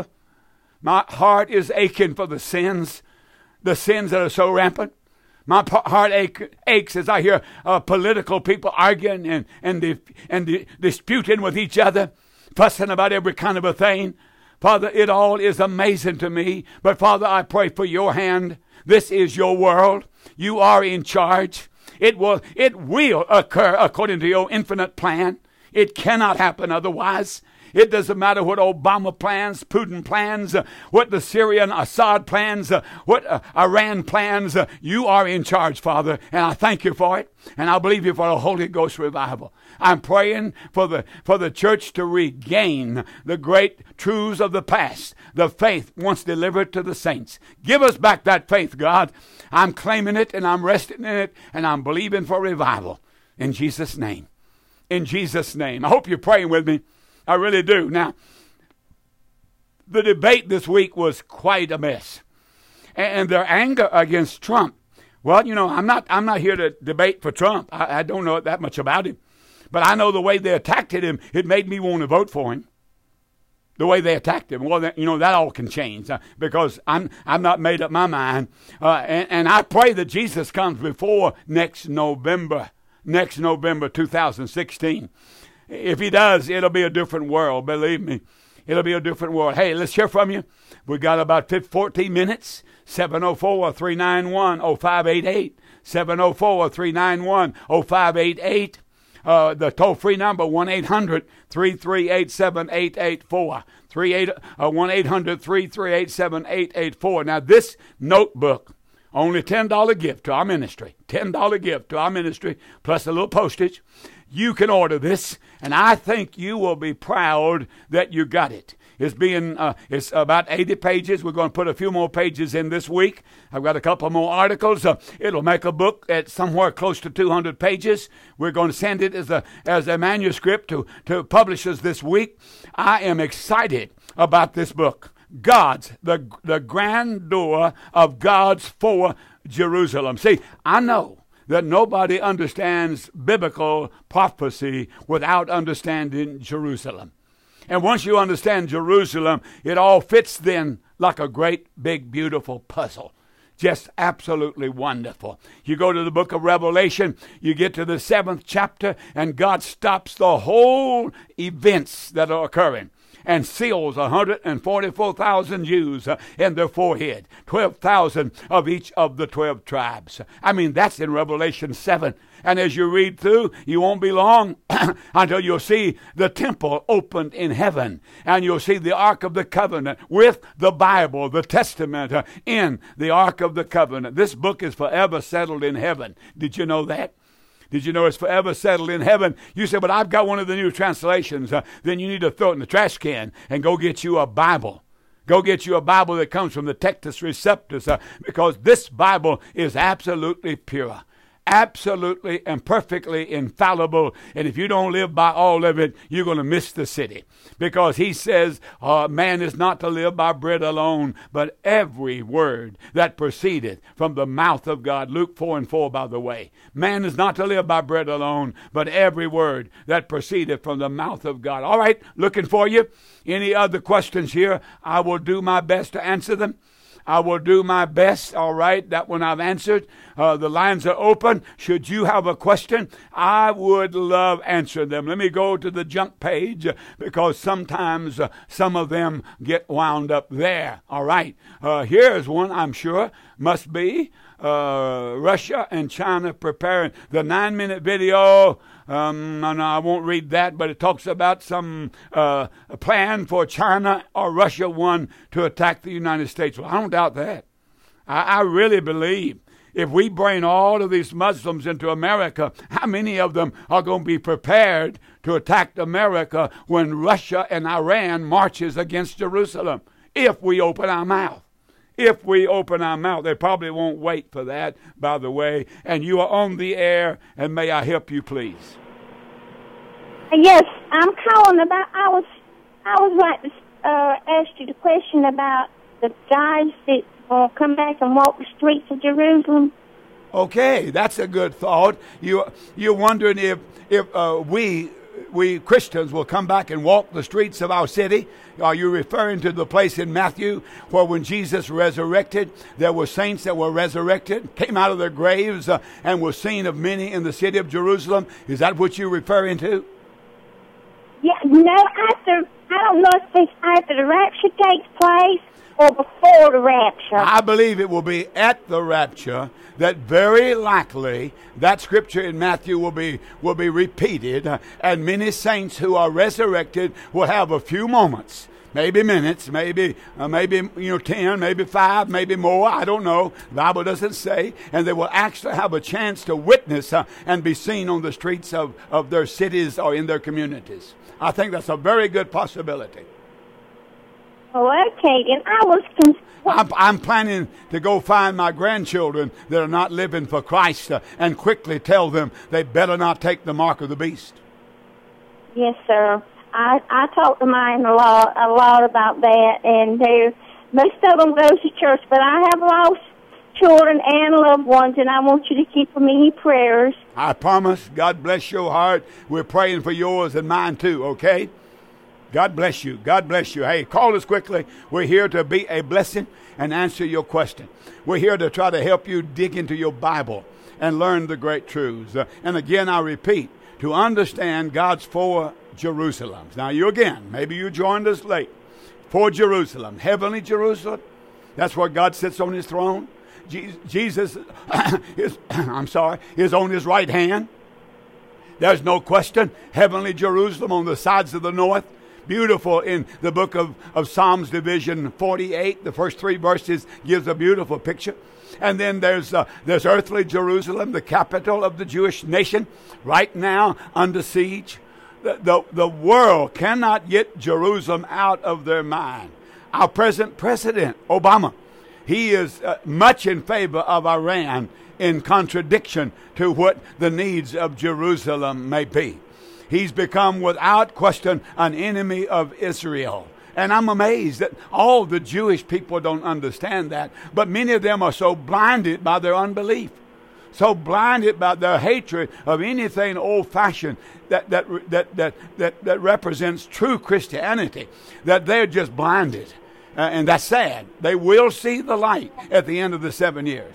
My heart is aching for the sins, the sins that are so rampant. My heart ache, aches as I hear uh, political people arguing and, and, di- and di- disputing with each other, fussing about every kind of a thing. Father, it all is amazing to me. But Father, I pray for your hand. This is your world. You are in charge. It will, it will occur according to your infinite plan. It cannot happen otherwise. It doesn't matter what Obama plans, Putin plans, uh, what the Syrian Assad plans, uh, what uh, Iran plans. Uh, you are in charge, Father, and I thank you for it. And I believe you for a Holy Ghost revival. I'm praying for the for the church to regain the great truths of the past, the faith once delivered to the saints. Give us back that faith, God. I'm claiming it, and I'm resting in it, and I'm believing for revival. In Jesus' name. In Jesus' name. I hope you're praying with me. I really do. Now, the debate this week was quite a mess. And their anger against Trump. Well, you know, I'm not I'm not here to debate for Trump. I, I don't know that much about him. But I know the way they attacked him, it made me want to vote for him. The way they attacked him. Well, you know, that all can change uh, because I'm I'm not made up my mind. Uh, and, and I pray that Jesus comes before next November, next November two thousand sixteen. If he does, it'll be a different world, believe me. It'll be a different world. Hey, let's hear from you. We got about fourteen minutes. seven oh four, three nine one, oh five eight eight. seven oh four, three nine one, oh five eight eight. Uh, the toll-free number, one eight hundred, three three eight, seven eight eight four. one eight hundred, three three eight, seven eight eight four. Now, this notebook, only ten dollars gift to our ministry. ten dollars gift to our ministry, plus a little postage. You can order this, and I think you will be proud that you got it. It's being uh, it's about eighty pages. We're going to put a few more pages in this week. I've got a couple more articles. Uh, it'll make a book at somewhere close to two hundred pages. We're going to send it as a as a manuscript to, to publishers this week. I am excited about this book. God's, the, the grandeur of God's for Jerusalem. See, I know that nobody understands biblical prophecy without understanding Jerusalem. And once you understand Jerusalem, it all fits then like a great, big, beautiful puzzle. Just absolutely wonderful. You go to the book of Revelation, you get to the seventh chapter, and God stops the whole events that are occurring and seals one hundred forty-four thousand Jews uh, in their forehead, twelve thousand of each of the twelve tribes. I mean, that's in Revelation seven. And as you read through, you won't be long until you'll see the temple opened in heaven. And you'll see the Ark of the Covenant with the Bible, the Testament, uh, in the Ark of the Covenant. This book is forever settled in heaven. Did you know that? Did you know it's forever settled in heaven? You say, but I've got one of the new translations. Uh, then you need to throw it in the trash can and go get you a Bible. Go get you a Bible that comes from the Textus Receptus, uh, because this Bible is absolutely pure. absolutely and perfectly infallible. And if you don't live by all of it, you're going to miss the city. Because he says, uh, man is not to live by bread alone, but every word that proceeded from the mouth of God. Luke four and four, by the way. Man is not to live by bread alone, but every word that proceeded from the mouth of God. All right, looking for you. Any other questions here? I will do my best to answer them. I will do my best, all right, that one I've answered. Uh, the lines are open. Should you have a question, I would love answering them. Let me go to the junk page uh, because sometimes uh, some of them get wound up there. All right, uh, here's one I'm sure must be uh, Russia and China preparing the nine-minute video. Um, no, no, I won't read that, but it talks about some uh, plan for China or Russia, one, to attack the United States. Well, I don't doubt that. I, I really believe if we bring all of these Muslims into America, how many of them are going to be prepared to attack America when Russia and Iran marches against Jerusalem? If we open our mouth. If we open our mouth. They probably won't wait for that, by the way. And you are on the air, and may I help you, please? Yes, I'm calling about, I was, I was like to uh, ask you the question about the guys that uh, come back and walk the streets of Jerusalem. Okay, that's a good thought. You, you're wondering if, if uh, we... we Christians will come back and walk the streets of our city. Are you referring to the place in Matthew where when Jesus resurrected, there were saints that were resurrected, came out of their graves, uh, and were seen of many in the city of Jerusalem? Is that what you're referring to? Yeah, no, after, I don't know if it's after the rapture takes place or before the rapture. I believe it will be at the rapture that very likely that scripture in Matthew will be will be repeated, uh, and many saints who are resurrected will have a few moments, maybe minutes, maybe uh, maybe you know ten, maybe five, maybe more. I don't know. The Bible doesn't say, and they will actually have a chance to witness uh, and be seen on the streets of of their cities or in their communities. I think that's a very good possibility. Oh, okay. And I was concerned. I'm, I'm planning to go find my grandchildren that are not living for Christ uh, and quickly tell them they better not take the mark of the beast. Yes, sir. I, I talked to mine a lot, a lot about that, and they're, most of them go to church, but I have lost children and loved ones, and I want you to keep them in your prayers. I promise. God bless your heart. We're praying for yours and mine too, okay? God bless you. God bless you. Hey, call us quickly. We're here to be a blessing and answer your question. We're here to try to help you dig into your Bible and learn the great truths. Uh, and again, I repeat, to understand God's four Jerusalems. Now, you again, maybe you joined us late. Four Jerusalem. Heavenly Jerusalem. That's where God sits on his throne. Je- Jesus is, I'm sorry, is on his right hand. There's no question. Heavenly Jerusalem on the sides of the north. Beautiful in the book of, of Psalms, division forty-eight. The first three verses gives a beautiful picture. And then there's uh, there's earthly Jerusalem, the capital of the Jewish nation, right now under siege. The, the, the world cannot get Jerusalem out of their mind. Our present president, Obama, he is uh, much in favor of Iran in contradiction to what the needs of Jerusalem may be. He's become, without question, an enemy of Israel. And I'm amazed that all the Jewish people don't understand that. But many of them are so blinded by their unbelief, so blinded by their hatred of anything old-fashioned that, that, that, that, that, that represents true Christianity, that they're just blinded. Uh, and that's sad. They will see the light at the end of the seven years.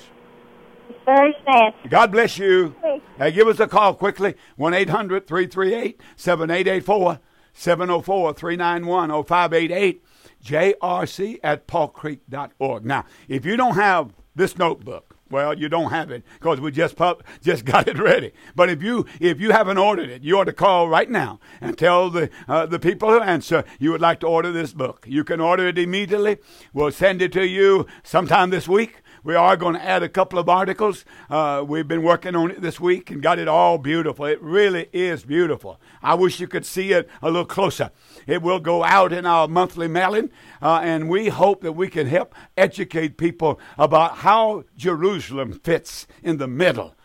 Very sad. God bless you. Hey, give us a call quickly. one eight hundred three three eight seven eight eight four, seven oh four three nine one oh five eight eight, J R C at paul creek dot org. Now, if you don't have this notebook, well, you don't have it because we just pub- just got it ready. But if you if you haven't ordered it, you ought to call right now and tell the uh, the people who answer you would like to order this book. You can order it immediately. We'll send it to you sometime this week. We are going to add a couple of articles. Uh, we've been working on it this week and got it all beautiful. It really is beautiful. I wish you could see it a little closer. It will go out in our monthly mailing, uh, and we hope that we can help educate people about how Jerusalem fits in the middle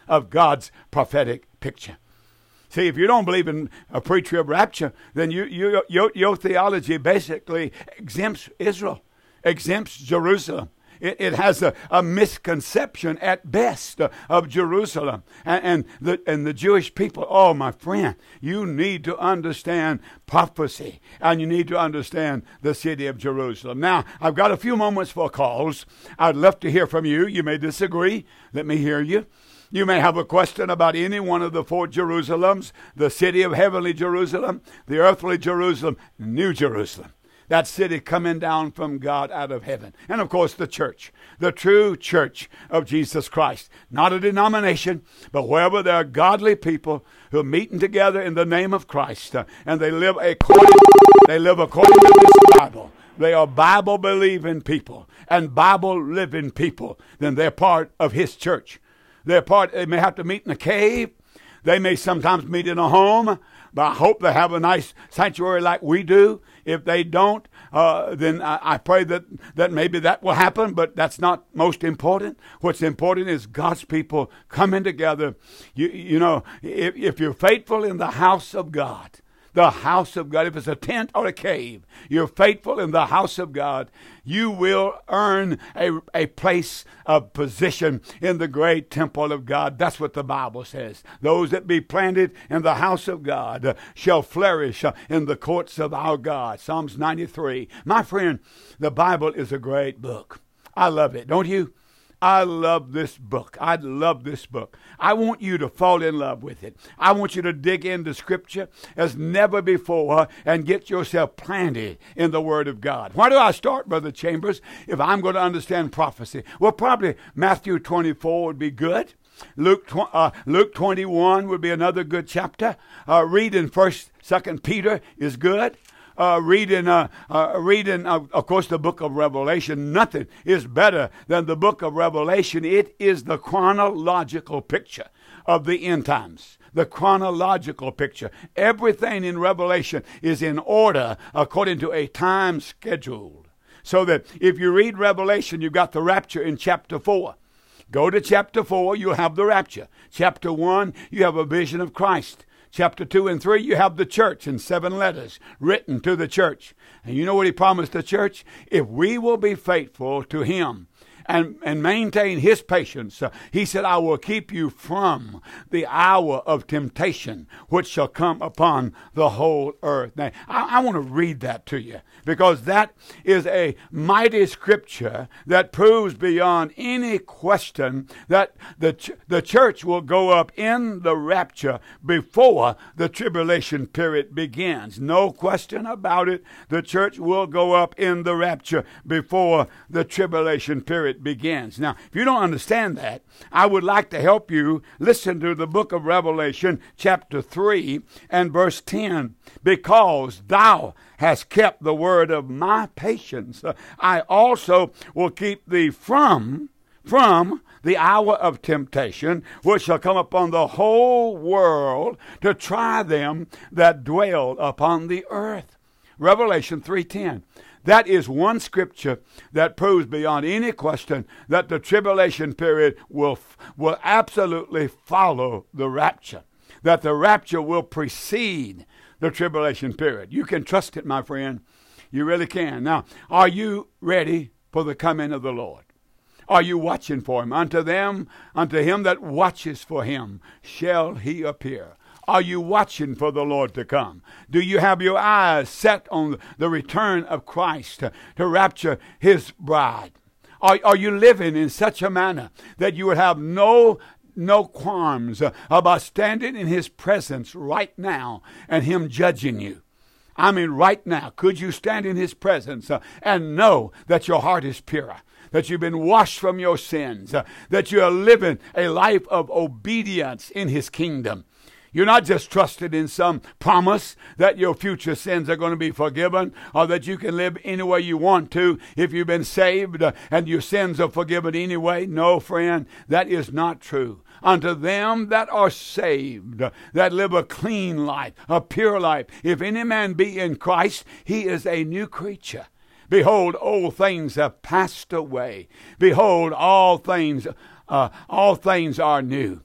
of God's prophetic picture. See, if you don't believe in a pre-trib rapture, then you, you, your, your theology basically exempts Israel, exempts Jerusalem. It, it has a, a misconception at best uh, of Jerusalem and, and, the, and the Jewish people. Oh, my friend, you need to understand prophecy, and you need to understand the city of Jerusalem. Now, I've got a few moments for calls. I'd love to hear from you. You may disagree. Let me hear you. You may have a question about any one of the four Jerusalems, the city of heavenly Jerusalem, the earthly Jerusalem, New Jerusalem. That city coming down from God out of heaven. And of course the church, the true church of Jesus Christ. Not a denomination, but wherever there are godly people who are meeting together in the name of Christ. Uh, and they live according, they live according to this Bible. They are Bible-believing people and Bible-living people. Then they're part of His church. They're part, they may have to meet in a cave. They may sometimes meet in a home. But I hope they have a nice sanctuary like we do. If they don't, uh, then I, I pray that, that maybe that will happen, but that's not most important. What's important is God's people coming together. You, you know, if, if you're faithful in the house of God, the house of God, if it's a tent or a cave, you're faithful in the house of God, you will earn a, a place of position in the great temple of God. That's what the Bible says. Those that be planted in the house of God uh, shall flourish uh, in the courts of our God. Psalms ninety-three. My friend, the Bible is a great book. I love it, don't you? I love this book. I love this book. I want you to fall in love with it. I want you to dig into Scripture as never before and get yourself planted in the Word of God. Why do I start, Brother Chambers, if I'm going to understand prophecy? Well, probably Matthew twenty-four would be good. Luke uh, Luke twenty-one would be another good chapter. Uh, reading First, Second Peter is good. Uh, reading, uh, uh, reading uh, of course, the book of Revelation. Nothing is better than the book of Revelation. It is the chronological picture of the end times. The chronological picture. Everything in Revelation is in order according to a time schedule. So that if you read Revelation, you've got the rapture in chapter four. Go to chapter four, you'll have the rapture. Chapter one, you have a vision of Christ. Chapter two and three, you have the church in seven letters written to the church. And you know what He promised the church? If we will be faithful to Him and, and maintain His patience, uh, He said, I will keep you from the hour of temptation, which shall come upon the whole earth. Now, I, I want to read that to you, because that is a mighty scripture that proves beyond any question that the, ch- the church will go up in the rapture before the tribulation period begins. No question about it. The church will go up in the rapture before the tribulation period begins. Now, if you don't understand that, I would like to help you listen to the book of Revelation, chapter three and verse ten. Because thou hast kept the word of my patience, I also will keep thee from, from the hour of temptation, which shall come upon the whole world to try them that dwell upon the earth. Revelation three ten. That is one scripture that proves beyond any question that the tribulation period will, will absolutely follow the rapture. That the rapture will precede the tribulation period. You can trust it, my friend. You really can. Now, are you ready for the coming of the Lord? Are you watching for Him? Unto them, unto him that watches for Him shall He appear. Are you watching for the Lord to come? Do you have your eyes set on the return of Christ to, to rapture His bride? Are, are you living in such a manner that you would have no no qualms about standing in His presence right now and Him judging you? I mean, right now, could you stand in His presence uh, and know that your heart is pure, that you've been washed from your sins, uh, that you are living a life of obedience in His kingdom? You're not just trusted in some promise that your future sins are going to be forgiven, or that you can live any way you want to if you've been saved uh, and your sins are forgiven anyway. No, friend, that is not true. Unto them that are saved, uh, that live a clean life, a pure life, if any man be in Christ, he is a new creature. Behold, old things have passed away. Behold, all things, uh, all things are new.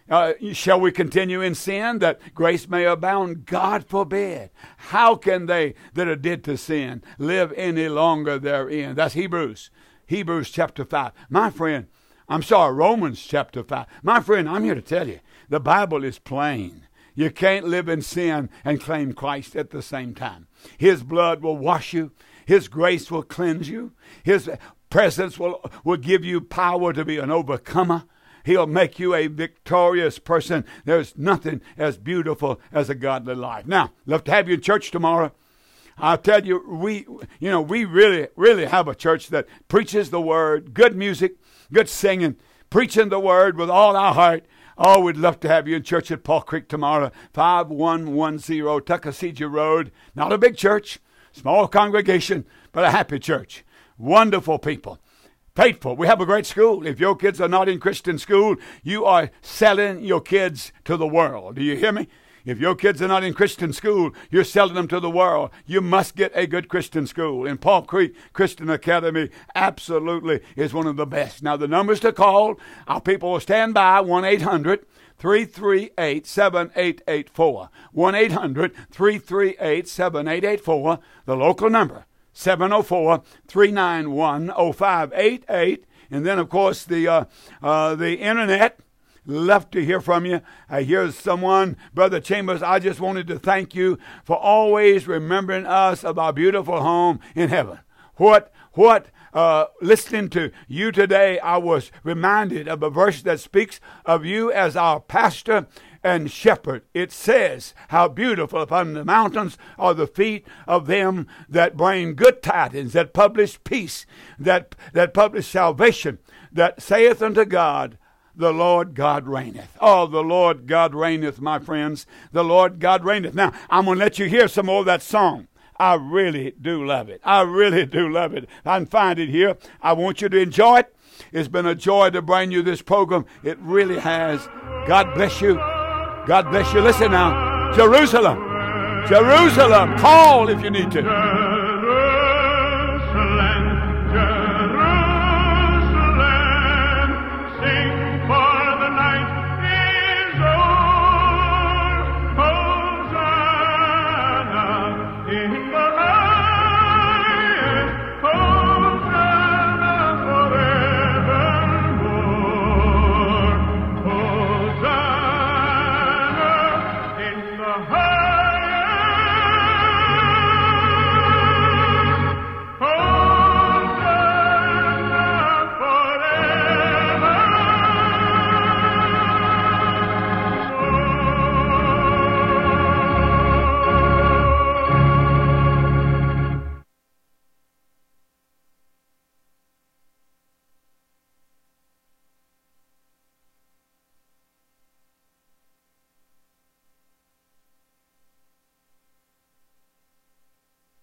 Uh, shall we continue in sin that grace may abound? God forbid. How can they that are dead to sin live any longer therein? That's Hebrews. Hebrews chapter five. My friend, I'm sorry, Romans chapter five. My friend, I'm here to tell you, the Bible is plain. You can't live in sin and claim Christ at the same time. His blood will wash you. His grace will cleanse you. His presence will, will give you power to be an overcomer. He'll make you a victorious person. There's nothing as beautiful as a godly life. Now, love to have you in church tomorrow. I'll tell you, we, you know, we really, really have a church that preaches the word, good music, good singing, preaching the word with all our heart. Oh, we'd love to have you in church at Paul Creek tomorrow, five one one zero Tuckasegee Road. Not a big church, small congregation, but a happy church. Wonderful people. Faithful. We have a great school. If your kids are not in Christian school, you are selling your kids to the world. Do you hear me? If your kids are not in Christian school, you're selling them to the world. You must get a good Christian school. And Paul Creek Christian Academy absolutely is one of the best. Now, the numbers to call, our people will stand by, one eight hundred three three eight seven eight eight four. one eight hundred three three eight seven eight eight four, the local number. seven oh four, three nine one, oh five eight eight. And then, of course, the uh, uh, the internet. Love to hear from you. Uh, here's someone, Brother Chambers, I just wanted to thank you for always remembering us of our beautiful home in heaven. What, what, uh, listening to you today, I was reminded of a verse that speaks of you as our pastor and shepherd. It says, how beautiful upon the mountains are the feet of them that bring good tidings, that publish peace, that, that publish salvation, that saith unto God, the Lord God reigneth. Oh, the Lord God reigneth, my friends. The Lord God reigneth. Now, I'm going to let you hear some more of that song. I really do love it. I really do love it. I can find it here. I want you to enjoy it. It's been a joy to bring you this program. It really has. God bless you. God bless you. Listen now. Jerusalem. Jerusalem. Call if you need to.